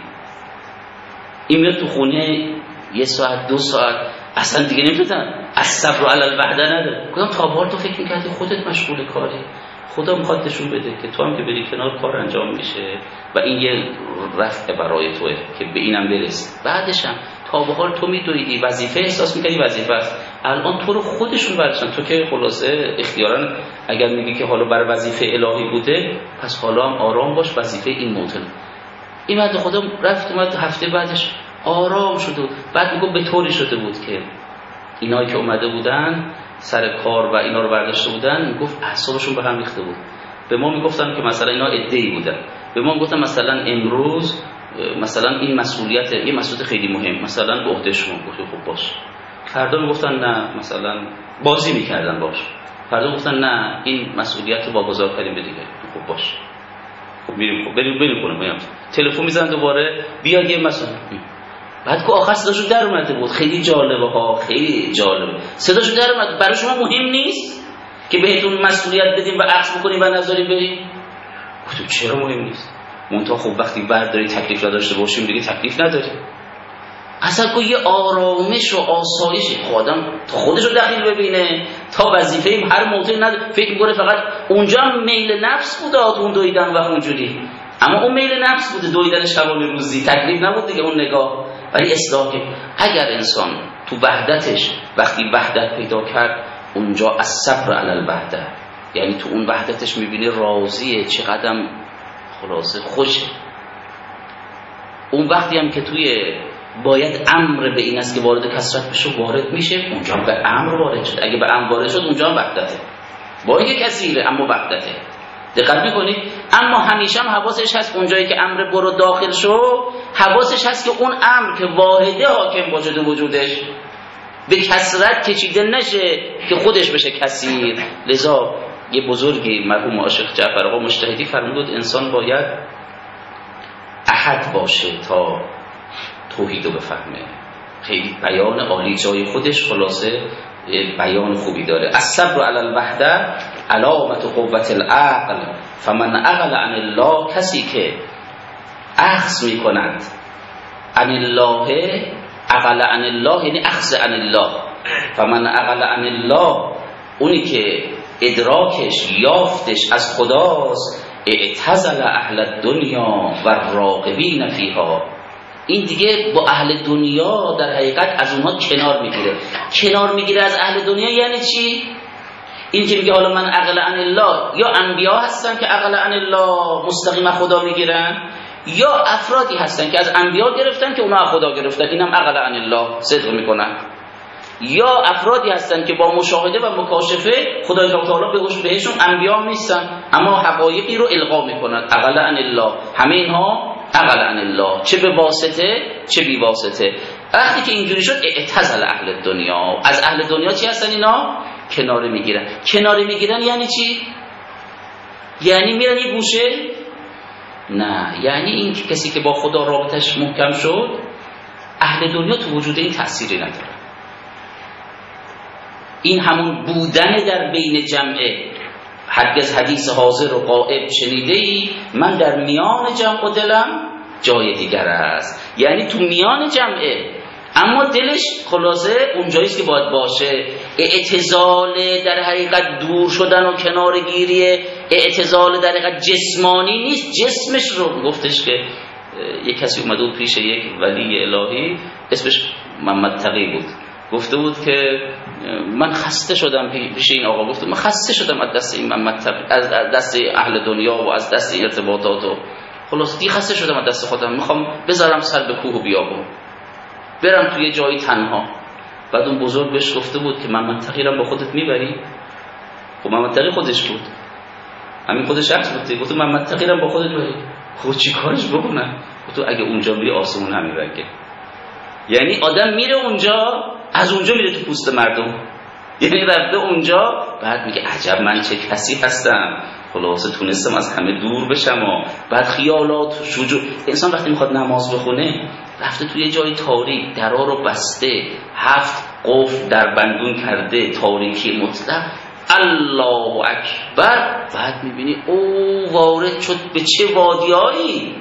[SPEAKER 2] این میاد تو خونه یه ساعت دو ساعت اصلا دیگه نمیتونن، از صبر علی الوحده نداره. کدام تا بار تو فکر می‌کردی خودت مشغول کاری، خدا میخواد نشون بده که تو هم که بری کنار کار انجام میشه و این یه رفع برای توئه که به اینم برس. بعدش هم تا به حال تو میدویدی وظیفه احساس میکردی وظیفه است، الان تو رو خودشون برداشتن. تو که خلاصه اختیاراً اگر میگی که حالا بر وظیفه الهی بوده، پس حالا هم آرام باش، وظیفه این موطن. این بعد خدا رفت اومد هفته بعدش آرام شده بود. بعد میگم به طوری شده بود که اینایی که اومده بودن سر کار و اینا رو برداشته بودن، میگفت اعصابشون به هم ریخته بود. به ما میگفتن که مثلا اینا عده‌ای بودن، به ما میگفتن مثلا امروز مثلا این مسئولیت، یه مسئولیت خیلی مهم مثلا به عهده شما. گفتم خب باش. فردا میگفتن نه، مثلا بازی میکردن باش. فردا میگفتن نه این مسئولیت رو واگذار کردیم به دیگه. خب باش. خب میریم، خب بریم بریم کنیم. میام تلفن میزنن دوباره بیا یه مثلا. بعد که آخر صداشو در اومده بود، خیلی جالبه ها، خیلی جالبه. صداشو در اومد. برای شما مهم نیست که بهتون مسئولیت بدیم و عکس بکنیم و نذاریم بریم؟ گفتم چرا مهم نیست؟ منتها خب وقتی برداری تکلیف داشته باشیم دیگه تکلیف نداریم. اصلا که یه آرامش و آسایش آدم تا خودش رو دخیل ببینه، تا وظیفه هر موضوع نداره، فکر می‌کنه فقط اونجا میل نفس بوده اون دویدن و اونجوری. اما اون میل نفس بوده، دویدن شبانه روزی، تکلیف نبود دیگه اون نگاه. ولی اصلاح که اگر انسان تو وحدتش وقتی وحدت پیدا کرد، اونجا از صبر علی الوحدت، یعنی تو اون وحدتش میبینی راضیه، چقدر خلاصه خوشه. اون وقتی هم که توی باید امر به این است که وارد کثرت بشه وارد میشه، اونجا به امر وارد شد. اگه به امر وارد شد اونجا هم وحدته، با اینکه کثیره اما وحدته. دقت میکنید؟ اما همیشه هم حواسش هست اونجایی که امر برو داخل شو، حواسش هست که اون امر که واحده حاکم باشه تو وجودش، به کثرت کشیده نشه که خودش بشه کثیر. لذا یه بزرگی مرحوم عاشق جعفر آقا مجتهدی فرمود انسان باید احد باشه تا توحید رو بفهمه. خیلی بیان عالی جای خودش، خلاصه بیان خوبی داره. الصبر علی الوحده علامت قوت العقل، فمن اغل عن الله، کسی که اخذ می کند عن الله، اغل عن الله یعنی اخذ عن الله، فمن اغل عن الله اونی که ادراکش یافتش از خداست، اعتزل اهل الدنیا و الراغبین فیها، این دیگه با اهل دنیا در حقیقت از اونها کنار میگیره. کنار میگیره از اهل دنیا یعنی چی؟ این که میگه حالا من اغل عن الله، یا انبیا هستن که اغل عن الله مستقیم خدا میگیرن، یا افرادی هستن که از انبیا گرفتن که اونا خدا گرفتن، اینم اغل عن الله صدق میکنن، یا افرادی هستن که با مشاهده و مکاشفه خدای تعالی بهشون انبیا نیستن اما حقایقی رو القا میکنن، اغل عن الله. همه اینها اغل عن الله، چه به واسطه چه بی واسطه. وقتی که اینجوری شد اعتزل اهل دنیا، از اهل دنیا چی هستن اینا؟ کناره میگیرن. کناره میگیرن یعنی چی؟ یعنی میرن یه گوشه؟ نه، یعنی این کسی که با خدا رابطش محکم شد، اهل دنیا تو وجود این تأثیری نداره. این همون بودن در بین جمعه. هرگز حدیث حاضر و غائب شنیده ای؟ من در میان جمع و دلم جای دیگر است. یعنی تو میان جمعه اما دلش خلاصه اونجاییست که باید باشه. اعتزال در حقیقت دور شدن و کنار گیریه، اعتزال در حقیقت جسمانی نیست. جسمش رو گفتش که یک کسی اومده بود پیش یک ولی الهی، اسمش محمد تقی بود، گفته بود که من خسته شدم پیش این آقا، گفته من خسته شدم از دست این محمد تقی، از دست اهل دنیا و از دست ارتباطات و خلاص دی خسته شدم از دست خودم، میخوام بذارم سر به کوه و بیابون، برم توی جایی تنها. بعد اون بزرگ بهش گفته بود که محمد تقی رو با خودت میبری؟ خب محمد تقی خودش بود، همین خودش شخص بود. گفت محمد تقی رو با خودت ببری. خب چی کارش بکنم؟ گفت اگه اونجا بری آسمون همین رنگه. یعنی آدم میره اونجا، از اونجا میره تو پوست مردم، یعنی رفته اونجا، بعد میگه عجب من چه کسی هستم، خلاصه تونستم از همه دور بشم. و بعد خیالات شجوع. انسان وقتی میخواد نماز بخونه، رفته توی جای تاریک، درا رو بسته، هفت قفل در بندون کرده، تاریکی مطلق، الله اکبر، بعد میبینی او وارد شد به چه وادیایی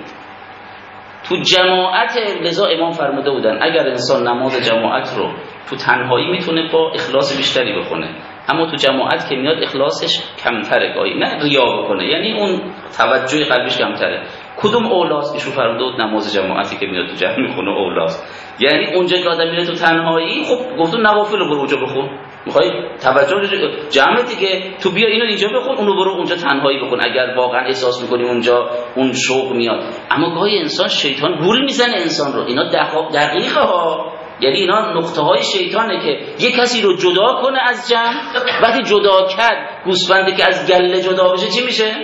[SPEAKER 2] تو جماعت. لذا امام فرموده بودن اگر انسان نماز جماعت رو تو تنهایی میتونه با اخلاص بیشتری بخونه، اما تو جماعت که میاد اخلاصش کمتره، گاهی نه ریا بکنه، یعنی اون توجه قلبش کمتره. کدوم اولاست؟ ایشون فرموده بود نماز جماعتی که میاد تو جمع میخونه اولاست. یعنی اونجا که آدم میره تو تنهایی، خب گفتون نوافل رو برو اونجا بخون، میخوای توجه جمع دیگه، تو بیا اینو اینجا بخون، اونو برو اونجا تنهایی بخون اگر واقعا احساس میکنی اونجا اون شوق میاد. اما گاهی انسان شیطان گول میزنه انسان رو، اینا دقیقه ها، یعنی اینا نقطه های شیطانه که یک کسی رو جدا کنه از جمع. وقتی جدا کرد گوسفندی که از گله جدا بشه چی میشه؟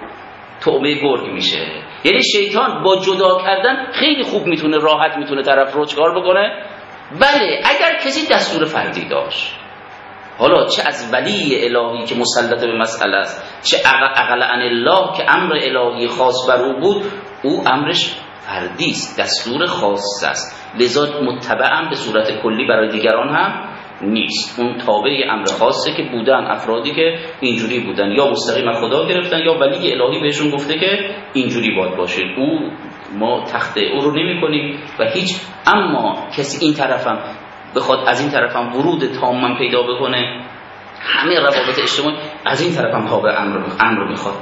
[SPEAKER 2] طعمه گرگ میشه. یعنی شیطان با جدا کردن خیلی خوب میتونه، راحت میتونه طرف رو چکار بکنه. بله اگر کسی دستور فردی داشت، حالا چه از ولی الهی که مسلط به مسئله است، چه اغل عن الله که امر الهی خاص بر او بود، او امرش فردی است، دستور خاص است، لذا متبعا به صورت کلی برای دیگران هم نیست. اون تابع امر خاصه که بودن افرادی که اینجوری بودن، یا مستقیم خدا گرفتن یا ولی الهی بهشون گفته که اینجوری باید باشید. او ما تخته او رو نمی کنیم و هیچ. اما کسی این طرفم بخواد از این طرفم ورود تامم پیدا بکنه، همه روابط اجتماعی از این طرفم تابع امر امر میخواد،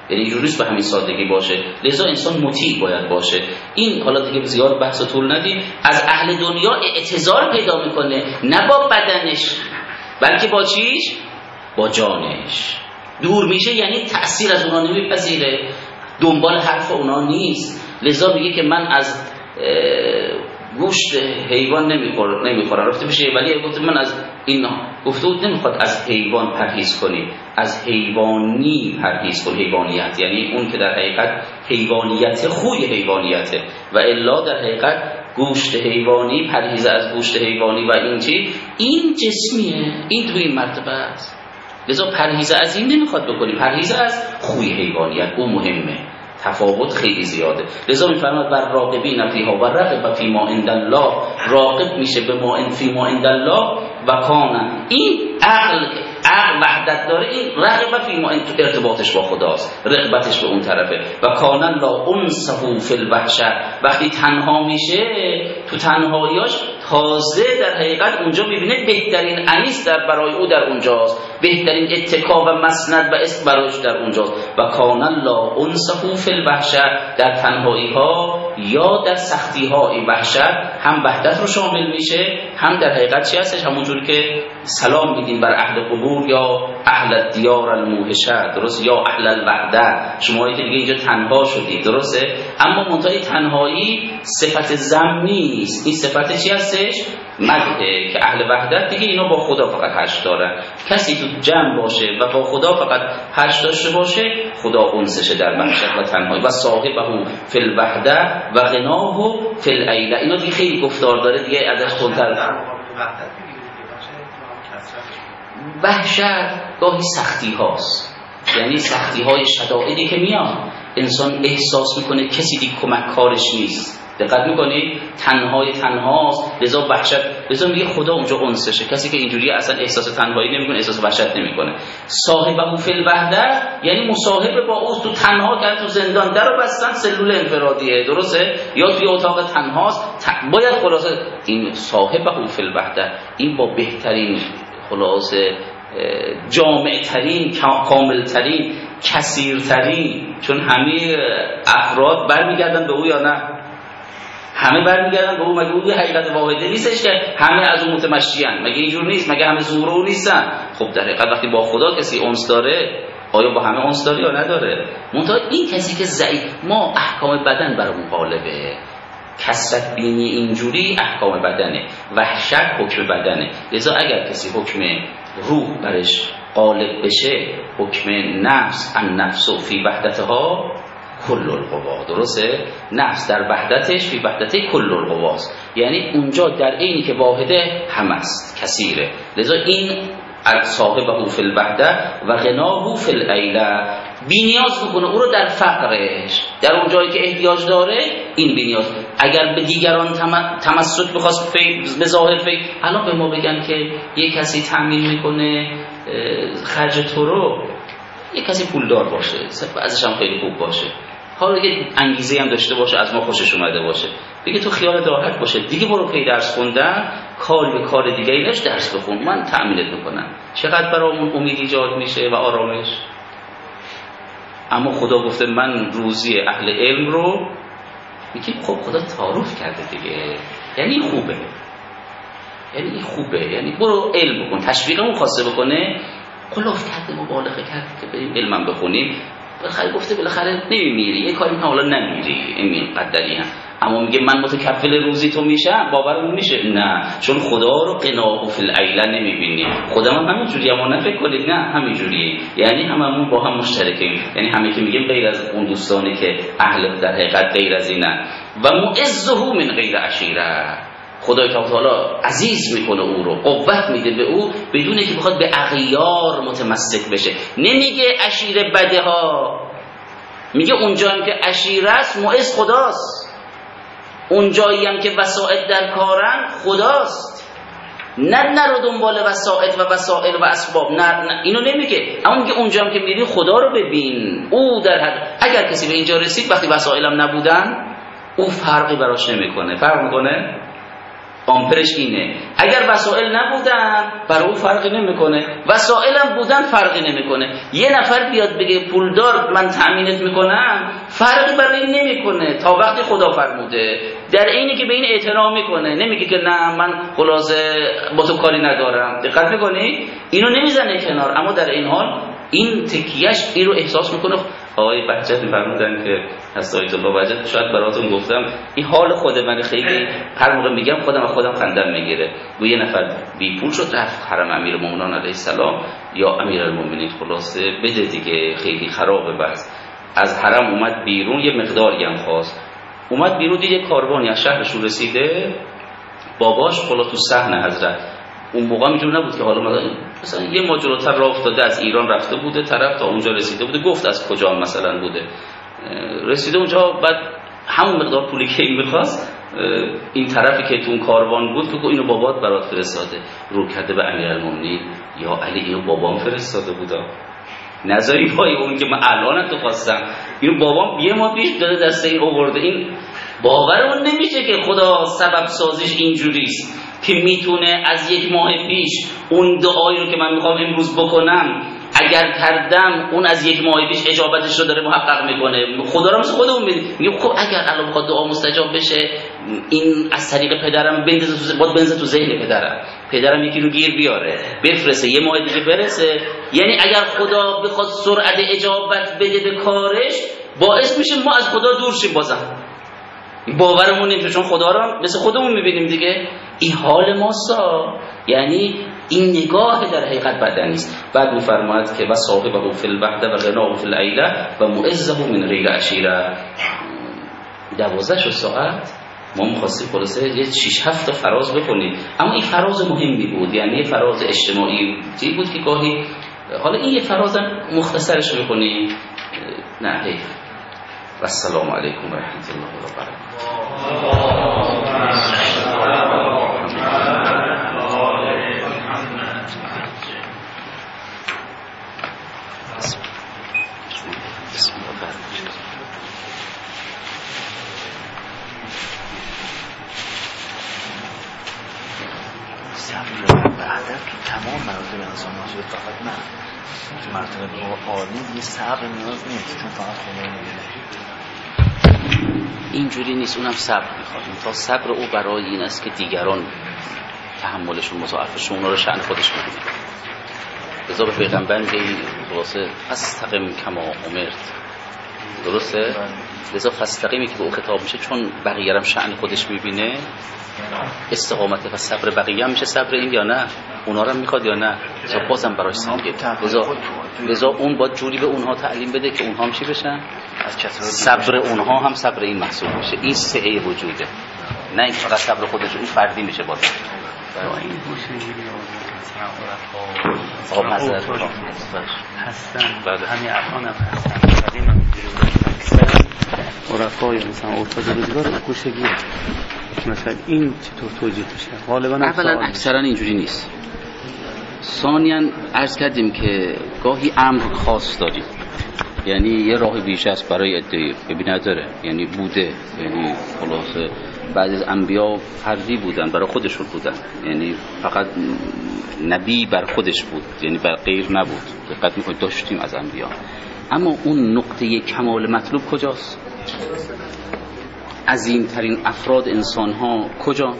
[SPEAKER 2] یعنی اینجوری به همین سادگی باشه. لذا انسان مطیع باید باشه. این حالا دیگه زیاد بحث و طول ندیم. از اهل دنیا اعتذار پیدا میکنه، نه با بدنش بلکه با چیش؟ با جانش. دور میشه یعنی تأثیر از اونا نمیپذیره، دنبال حرف اونا نیست. لذا میگه که من از گوشت حیوان نمیخورم نمیخورم رفته بشه ولی گفت من از این گفته بود نمیخواد از حیوان پرهیز کنی، از حیوانی پرهیز کن. حیوانیت یعنی اون که در حقیقت حیوانیت خوی حیوانیته و الا در حقیقت گوشت حیوانی، پرهیز از گوشت حیوانی و این چی این جسمیه، این توی این مرتبه است. لذا پرهیز از این نمیخواد بکنی، پرهیز از خوی حیوانیت اون مهمه. تفاوت خیلی زیاده. لذا میفرماد بر راقبین فیها و رغب فی ما عند الله، راقب میشه به ما ان فی ما عند الله و کان. این عقل عقل وحدت داره، این رغب فی ما ارتباطش با خداست، رغبتش به اون طرفه. و کان لا انسه فی الوحشه، وقتی تنها میشه تو تنهاییاش تازه در حقیقت اونجا میبینه بهترین انیس در برای او در اونجاست، بهترین اتکا و مسند و اسم برایش در اونجاست. و کان لا انسه فی الوحشه، در تنهایی ها یا در سختی ها این وحشت هم وحدت رو شامل میشه، هم در حقیقت چی هستش؟ همونجور که سلام میدیم بر اهل قبور یا اهل دیار الموحشه، درست، یا اهل الوحده، شما که دیگه اینجا تنها شدید، درسته. اما منتهای تنهایی صفت ذم نیست، این صفت چی هستش؟ مدحه، که اهل وحدت دیگه اینا با خدا فقط حشر دارن. کسی تو جمع باشه و با خدا فقط حشر داشته باشه، خدا انسشه در وحشت و تنهایی. و صاحبه فی الوحده و غناه فی العیله. اینا دیگه خیلی گفتار داره دیگه، ازش تونتر. وحشت گاهی سختی هاست، یعنی سختی های شدائدی که میاد انسان احساس میکنه کسی دیگه کمک کارش نیست. دقت میکنید؟ تنهای تنهاست، لذا وحشت، لذا میگه خدا اونجا انسشه. کسی که اینجوری اصلا احساس تنهایی نمیکنه، احساس وحشت نمیکنه. صاحبه فی الوحده یعنی مصاحبه با او، تو تنها کرد، تو زندان درو بستن، سلول انفرادیه، درسته، یا توی اتاق تنهاست. ت... باید خلاصه این صاحبه فی الوحده، این با بهترین، خلاصه جامع ترین، کامل ترین، کثیر ترین، چون همه افراد برمیگردن به او یا نه؟ همه برمیگردن به او. مگه او حقیقت واحده نیستش که همه از اون متمشیان؟ مگه اینجور نیست؟ مگه همه زورو نیستن؟ خب در حقیقت وقتی با خدا کسی انس داره، آیا با همه انس داره یا نداره؟ منتها این کسی که ضعیف، ما احکام بدن برامون غالبه، کثرت بینی اینجوری احکام بدنه، وحشت حکم بدنه. لذا اگر کسی حکم روح برش غالب بشه، حکم نفس، ان نفس فی وحدتها کل القوا، درسته؟ نفس در وحدتش فی وحدت کل القواست، یعنی اونجا در عینی که واحده هم است، کثیره. لذا این صاحبه فی الوحده و غناه فی العیله، بی نیاز میکنه او رو در فقرش، در اون جایی که احتیاج داره این بی نیاز. اگر به دیگران تم... تمسک بخواست به ظاهر فکر، الان به ما بگن که یک کسی تامین میکنه خرج تو رو، یک کسی پولدار باشه، ازش هم خیلی خوب باشه، حالا که انگیزه هم داشته باشه، از ما خوشش اومده باشه، بگه تو خیالت راحت باشه، دیگه برو پی درس خوندن، کار به کار دیگه ایش درس بخون، من تأمینت میکنم. چقدر برامون امید ایجاد میشه و آرامش. اما خدا گفته من روزی اهل علم رو میگه، خب خدا تعارف کرده دیگه، یعنی خوبه، یعنی خوبه، یعنی برو علم بکن، تشویقمون خواسته بکنه، خلاف کرده، مبالغه کرده که بریم علمم بخونیم. بالاخره گفته بالاخره نمیمیری، یه کاری میکنم حالا نمیری، این قدری هم. اما میگه من متکفل روزی تو میشم، باورمون میشه؟ نه، چون خدا رو قناع فی العیله نمیبینیم. خدا هم همینجوریه، اما نه فکر کنید نه همینجوریه، یعنی هممون با هم مشترکیم. یعنی همه که میگیم غیر از اون دوستانی که اهل در حقیقت غیر از اینن. و معزه من غیر عشیره، خدای تعالی عزیز میکنه او رو، قوت میده به او بدون که بخواد به اغیار متمسک بشه. نمیگه عشیره بده ها، میگه اونجایی که عشیره است معز خداست، اونجایی هم که وسائل در کارن خداست. نه نرو دنبال وسائل و وسائل و اسباب، نه, نه اینو نمیگه، اما میگه اونجا هم که میری خدا رو ببین. او در حد اگر کسی به اینجا رسید وقتی وسائلم نبودن، او فرقی براش نمیکنه. فرق میکنه؟ آمپرش اینه. اگر وسائل نبودن برای اون فرقی نمیکنه، وسائل هم بودن فرقی نمیکنه. یه نفر بیاد بگه پولدار من تأمینت میکنم، فرقی برای این نمیکنه تا وقتی خدا فرموده. در اینی که به این اعتنا میکنه، نمیگه که نه من خلاصه با تو کاری ندارم. دقت میکنی؟ اینو نمیزنه کنار، اما در این حال این تکیهش این رو احساس میکنه. آقای بهجت میفرمودن که از آیت الله بهجت، شاید براتون گفتم این حال خود من، خیلی هر موقع میگم خودم خودم خندم میگیره. و یه نفر بی پول شد رفت حرم امیرالمومنین علیه السلام یا امیرالمومنین، خلاصه بده دیگه، خیلی خرابه. بس از حرم اومد بیرون، یه مقداری هم خواست، اومد بیرون دید یه کاروانی از شهرشون رسیده، باباش خلا تو صحن حضرت. اون موقع میجور نبود که حالا مثلا یه ما جلوتر راه افتاده از ایران رفته بوده طرف تا اونجا رسیده بوده، گفت از کجا مثلا بوده، رسیده اونجا، بعد همون مقدار پولی که این می‌خواست این طرفی که تو اون کاروان بود که اینو بابات برات فرستاده، رو کرده به امیرالمومنین، یا علی اینو بابام فرستاده بودا، نظری پای اون که من الان تو خواستم، اینو بابام یه ماه پیش داده دست این آورده. این باورمون نمیشه که خدا سبب سازش اینجوریست که میتونه از یک ماه پیش اون دعایی رو که من میخوام امروز بکنم اگر کردم اون از یک ماه پیش اجابتش رو داره محقق میکنه. خدا رو مثل خودمون میگه خب اگر الان بخواد دعا مستجاب بشه، این از طریق پدرم بندازه تو، باید بنزه تو ذهن پدرم، پدرم یکی رو گیر بیاره بفرسته، یه ماه دیگه برسه. یعنی اگر خدا بخواد سرعت اجابت بده به کارش، باعث میشه ما از خدا دور شیم. بازم باورمون نمیشه، چون خدا رو مثل خودمون میبینیم دیگه. این حال ماسا، یعنی این نگاه در حقیقت بدنی است. بعد میفرماید که و صاحبه فی الوحده و غناه فی العیله و معزه من غیر عشیره. دوازده ساعت ما می‌خواستیم خلاصه یه شش هفت تا فراز بکنیم، اما این فراز مهمی بود، یعنی یه فراز اجتماعی بود که گاهی، حالا این یه فرازم مختصرش می‌کنیم. نه حیف. و السلام علیکم و رحمت الله و برکاته.
[SPEAKER 3] تمام مراتب انسان باشه، فقط نه تو مرتبه عالی یه صبر نیاز نیست، چون فقط خدا می‌بینه.
[SPEAKER 2] اینجوری نیست، اونم صبر میخواد. تا صبر او برای این است که دیگران تحملشون مضاعفه، اونا رو شأن خودش می‌بینه. لذا به پیغمبر میگه واسه فاستقم کما امرت، درسته؟ لذا فاستقیمی که به او خطاب میشه، چون بقیه هم شأن خودش می‌بینه، استقامت و صبر بقیه هم میشه صبر این یا نه، اونا رو میخواد یا نه. لذا بازم براش سنگه، لذا لذا اون باید جوری به اونها تعلیم بده که اونها هم چی بشن، صبر اونها هم صبر این محسوب میشه. این سعی وجوده، نه این فقط صبر خودش، این فردی میشه. بازم
[SPEAKER 4] این گوشه‌گیری
[SPEAKER 2] آقا معذرت
[SPEAKER 4] هستن، همین الان هم هستن، قدیم هم اکثر عرفای مثلا ارتاد روزگار گوشه‌گیر. مثلا این چطور توجیه میشه؟ غالبا
[SPEAKER 2] اولا اکثرا اینجوری نیست. ثانیاً عرض کردیم که گاهی امر خاص داریم، یعنی یه راه بیش است برای ادعای ببین نداره، یعنی بوده، یعنی خلاصه بعضی از انبیا فردی بودن، برای خودشون بودن، یعنی فقط نبی بر خودش بود، یعنی بر غیر نبود. دقت میکنید داشتیم از انبیا، اما اون نقطه کمال مطلوب کجاست؟ عظیمترین افراد انسان ها کجا؟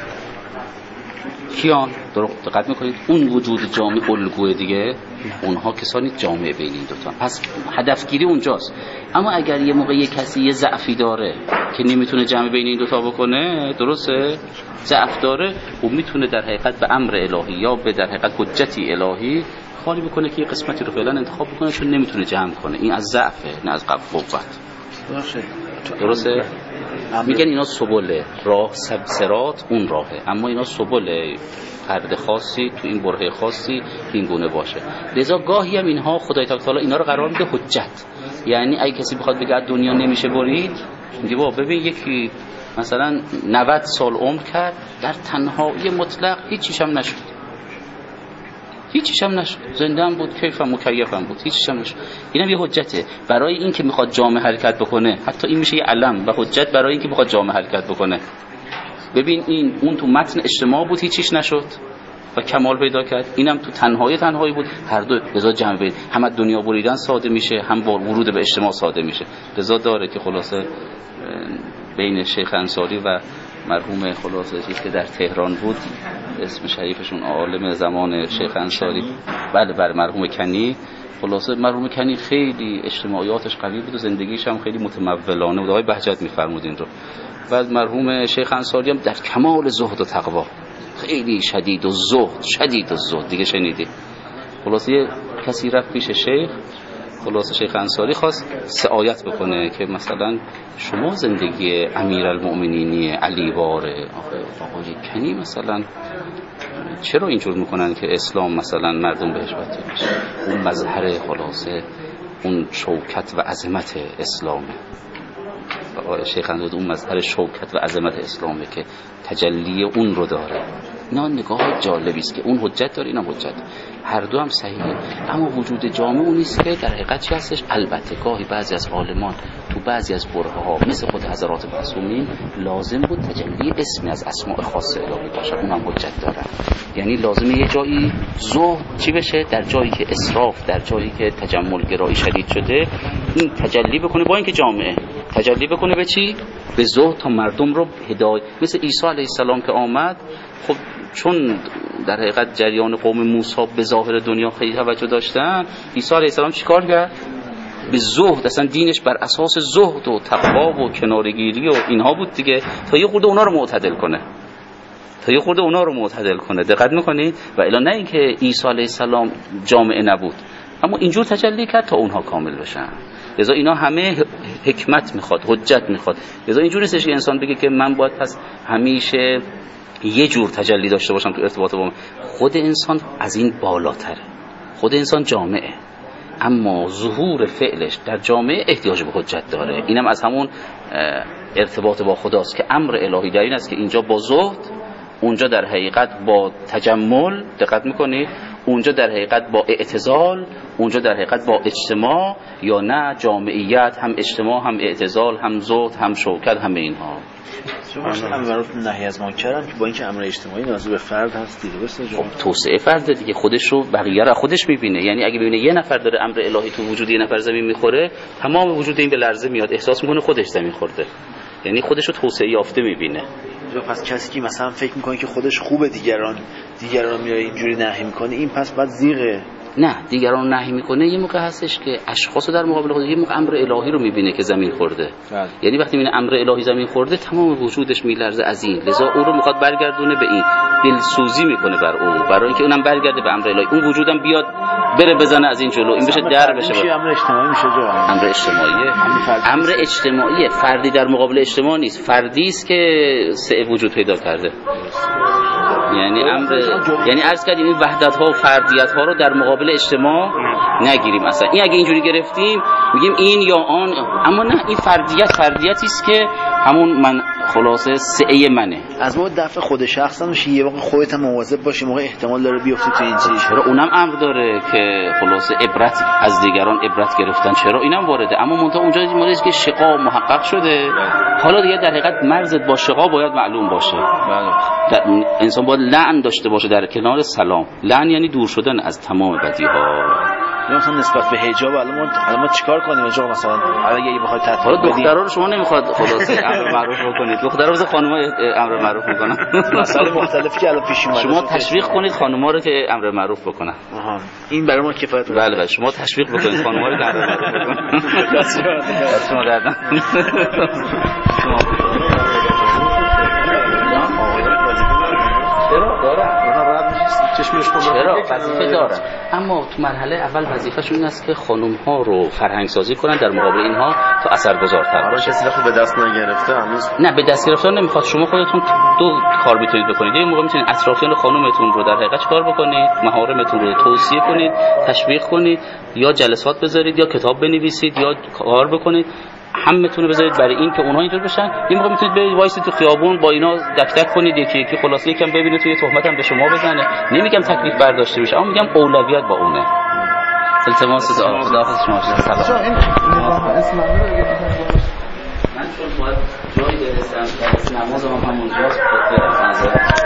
[SPEAKER 2] کیان؟ دقت میکنید اون وجود جامع الگوی دیگه، اونها کسانی جامع بین این دوتا، پس هدفگیری اونجاست. اما اگر یه موقع یه کسی یه ضعفی داره که نمیتونه جمع بین این دوتا بکنه، درسته؟ ضعف داره، اون میتونه در حقیقت به امر الهی یا به در حقیقت حجتی الهی خالی بکنه که یه قسمتی رو فعلا انتخاب بکنه، چون نمیتونه جمع کنه. این از ضعفه، نه از قوت. درسته؟ میگن اینا سبله، راه سب سرات اون راهه، اما اینا سبله، فرد خاصی تو این برهه خاصی این گونه باشه. لذا گاهی هم اینها خدای تعالی اینا رو قرار میده حجت، یعنی اگه کسی بخواد بگه دنیا نمیشه برید، میگه بابا ببین یکی مثلا نود سال عمر کرد در تنهایی مطلق، هیچیش هم نشد، هیچیش هم نشد، زنده هم بود، کیف هم مکیف هم بود، هیچیش هم نشد. اینم یه حجته برای این که میخواد جامعه حرکت بکنه. حتی این میشه یه علم و حجت برای این که میخواد جامعه حرکت بکنه. ببین این اون تو متن اجتماع بود هیچیش نشد و کمال پیدا کرد، اینم تو تنهایی تنهایی بود، هر دو لذا جمع بین هم دنیا بریدن ساده میشه هم با ورود به اجتماع ساده میشه. لذا داره که خلاصه بین شیخ انصاری و مرحوم خلاصه چیز که در تهران بود اسم شریفشون عالم زمان شیخ انصاری، بله بله مرحوم کنی، خلاصه مرحوم کنی خیلی اجتماعیاتش قوی بود و زندگیش هم خیلی متمولانه بود. آقای بهجت میفرمود این رو. بعد مرحوم شیخ انصاری هم در کمال زهد و تقوا، خیلی شدید و زهد، شدید و زهد دیگه شنیدی. خلاصه یه کسی رفت پیش شیخ، خلاصه شیخ انصاری خواست سعایت بکنه که مثلا شما زندگی امیرالمؤمنینی علی واره آقای کنی مثلا چرا اینجور میکنن که اسلام مثلا مردم بهش وصل بشه؟ اون مظهر خلاصه اون شوکت و عظمت اسلامه. آقای شیخ انصاری اون مظهر شوکت و عظمت اسلامه که تجلی اون رو داره. اینا نگاه جالبی است که اون حجت داره اینا حجت، هر دو هم صحیحه، اما وجود جامع اون نیست که در حقیقت چی هستش. البته گاهی بعضی از عالمان تو بعضی از برهه‌ها مثل خود حضرات معصومین لازم بود تجلی اسمی از اسماء خاص الهی باشه، اون هم حجت داره. یعنی لازمه یه جایی زهد چی بشه، در جایی که اسراف، در جایی که تجمل گرایی شدید شده این تجلی بکنه، با اینکه جامعه تجلی بکنه به چی؟ به زهد، تا مردم رو هدایت. مثل عیسی علیه السلام که آمد، خب چون در حقیقت جریان قوم موسی به ظاهر دنیا خیلی توجه داشتن، عیسی علیه السلام چیکار کرد؟ به زهد، اصلا دینش بر اساس زهد و تقوا و کناره‌گیری و اینها بود دیگه، تا یه خورده اونا رو معتدل کنه تا یه خورده اونا رو معتدل کنه. دقت میکنید؟ و الا نه اینکه عیسی علیه السلام جامعه نبود، اما اینجور تجلی کرد تا اونها کامل بشن. لذا اینا همه حکمت میخواد، حجت میخواد. لذا اینجوری نیستش که انسان بگه که من باید پس همیشه یه جور تجلی داشته باشم تو ارتباط با من. خود انسان از این بالاتره، خود انسان جامعه، اما ظهور فعلش در جامعه احتیاج به حجت داره. اینم از همون ارتباط با خداست که امر الهی در این است که اینجا با زهد، اونجا در حقیقت با تجمل، دقت میکنید، اونجا در حقیقت با اعتزال، اونجا در حقیقت با اجتماع، یا نه جامعیت هم اجتماع هم اعتزال هم زهد هم شوکت همه اینها.
[SPEAKER 3] شما امر معروف نهی از منکر هم که با اینکه امر اجتماعی نازل به فرد هست دیگه، درسته؟
[SPEAKER 2] خب توسعه فرد دیگه، خودش رو بقیه رو خودش میبینه. یعنی اگه ببینه یه نفر داره امر الهی تو وجود یه نفر زمین میخوره، تمام وجود این به لرزه میاد، احساس میکنه خودش زمین خورده، یعنی خودش رو توسعه یافته میبینه.
[SPEAKER 3] پس کسی که مثلا فکر میکنه که خودش خوبه، دیگران دیگران میاد اینجوری نهی میکنه، این پس بعد زیغه.
[SPEAKER 2] نه، دیگران نهی میکنه یه موقع هستش که اشخاص در مقابل خود، یه موقع امر الهی رو میبینه که زمین خورده. بله. یعنی وقتی میبینه امر الهی زمین خورده تمام وجودش میلرزه از این، لذا او رو میخواد برگردونه به این، دلسوزی میکنه بر او، برای اینکه اونم برگرده به امر الهی، اون وجودم بیاد بره بزنه از این جلو، این بشه در بشه.
[SPEAKER 3] میشه امر اجتماعی میشه جو.
[SPEAKER 2] امر اجتماعیه، امر اجتماعیه، فردی در مقابل اجتماع نیست، فردی است که سه وجود پیدا کرده. یعنی امر، یعنی عرض کردیم این وحدت ها و فردیت ها رو در مقابل اجتماع نگیریم اصلا. این اگه اینجوری گرفتیم میگیم این یا آن، اما نه، این فردیت فردیتی است که همون من خلاصه سعه منه.
[SPEAKER 3] از موقع دفع خود شخصا میشه یه موقع خودت هم مواظب باشی، موقع احتمال داره بیفته تو این چیز.
[SPEAKER 2] چرا اونم امر داره که خلاصه عبرت از دیگران عبرت گرفتن، چرا اینم وارده، اما منتها اونجا مالش که شقا محقق شده، حالا دیگه در حقیقت مرزت با شقا باید معلوم باشه. در انسان باید لعن داشته باشه در کنار سلام. لعن یعنی دور شدن از تمام بدیها.
[SPEAKER 3] مثلا نسبت به حجاب الان ما الان ما چیکار کنیم آقا؟ مثلا اگه بخواد تطبیق بدیم،
[SPEAKER 2] دخترا رو شما نمیخواد خلاصه امر معروف بکنید، دخترا رو خانم‌ها امر معروف میکنن.
[SPEAKER 3] مسائل مختلفی که الان پیش اومده
[SPEAKER 2] شما تشویق کنید خانم‌ها رو که امر معروف بکنن.
[SPEAKER 3] آها، این برای ما کفایت.
[SPEAKER 2] بله بله، شما تشویق بکنید خانم‌ها رو که امر معروف بکنن. دست شما درد نکنه. چرا داره چرا وظیفه داره، اما تو مرحله اول وظیفه‌شون این است که خانم‌ها رو فرهنگ سازی کنن در مقابل اینها تا اثرگذارتر باشه.
[SPEAKER 1] کسی وقتی به دست نگرفته هنوز
[SPEAKER 2] نه، به دست گرفتن نمیخواد. شما خودتون دو کار میتونید بکنید. یه موقع میتونید اطرافیان خانمتون رو در حقیقت کار بکنید، محارمتون رو توصیه کنید، تشویق کنید، یا جلسات بذارید، یا کتاب بنویسید، یا کار بکنید، همتون بذارید برای این که اونها اینطور بشن. یه موقع میتونید برید وایسید تو خیابون با اینا دک دک کنید، یکی یکی خلاصه یکم ببینه توی تهمت هم به شما بزنه. نمیگم تکلیف برداشته بشه، اما میگم اولویت با اونه. التماس دعا. خداحافظ شما. سلام. چون باید جایی برسم که نماز هم همونجاست، باید برم نظر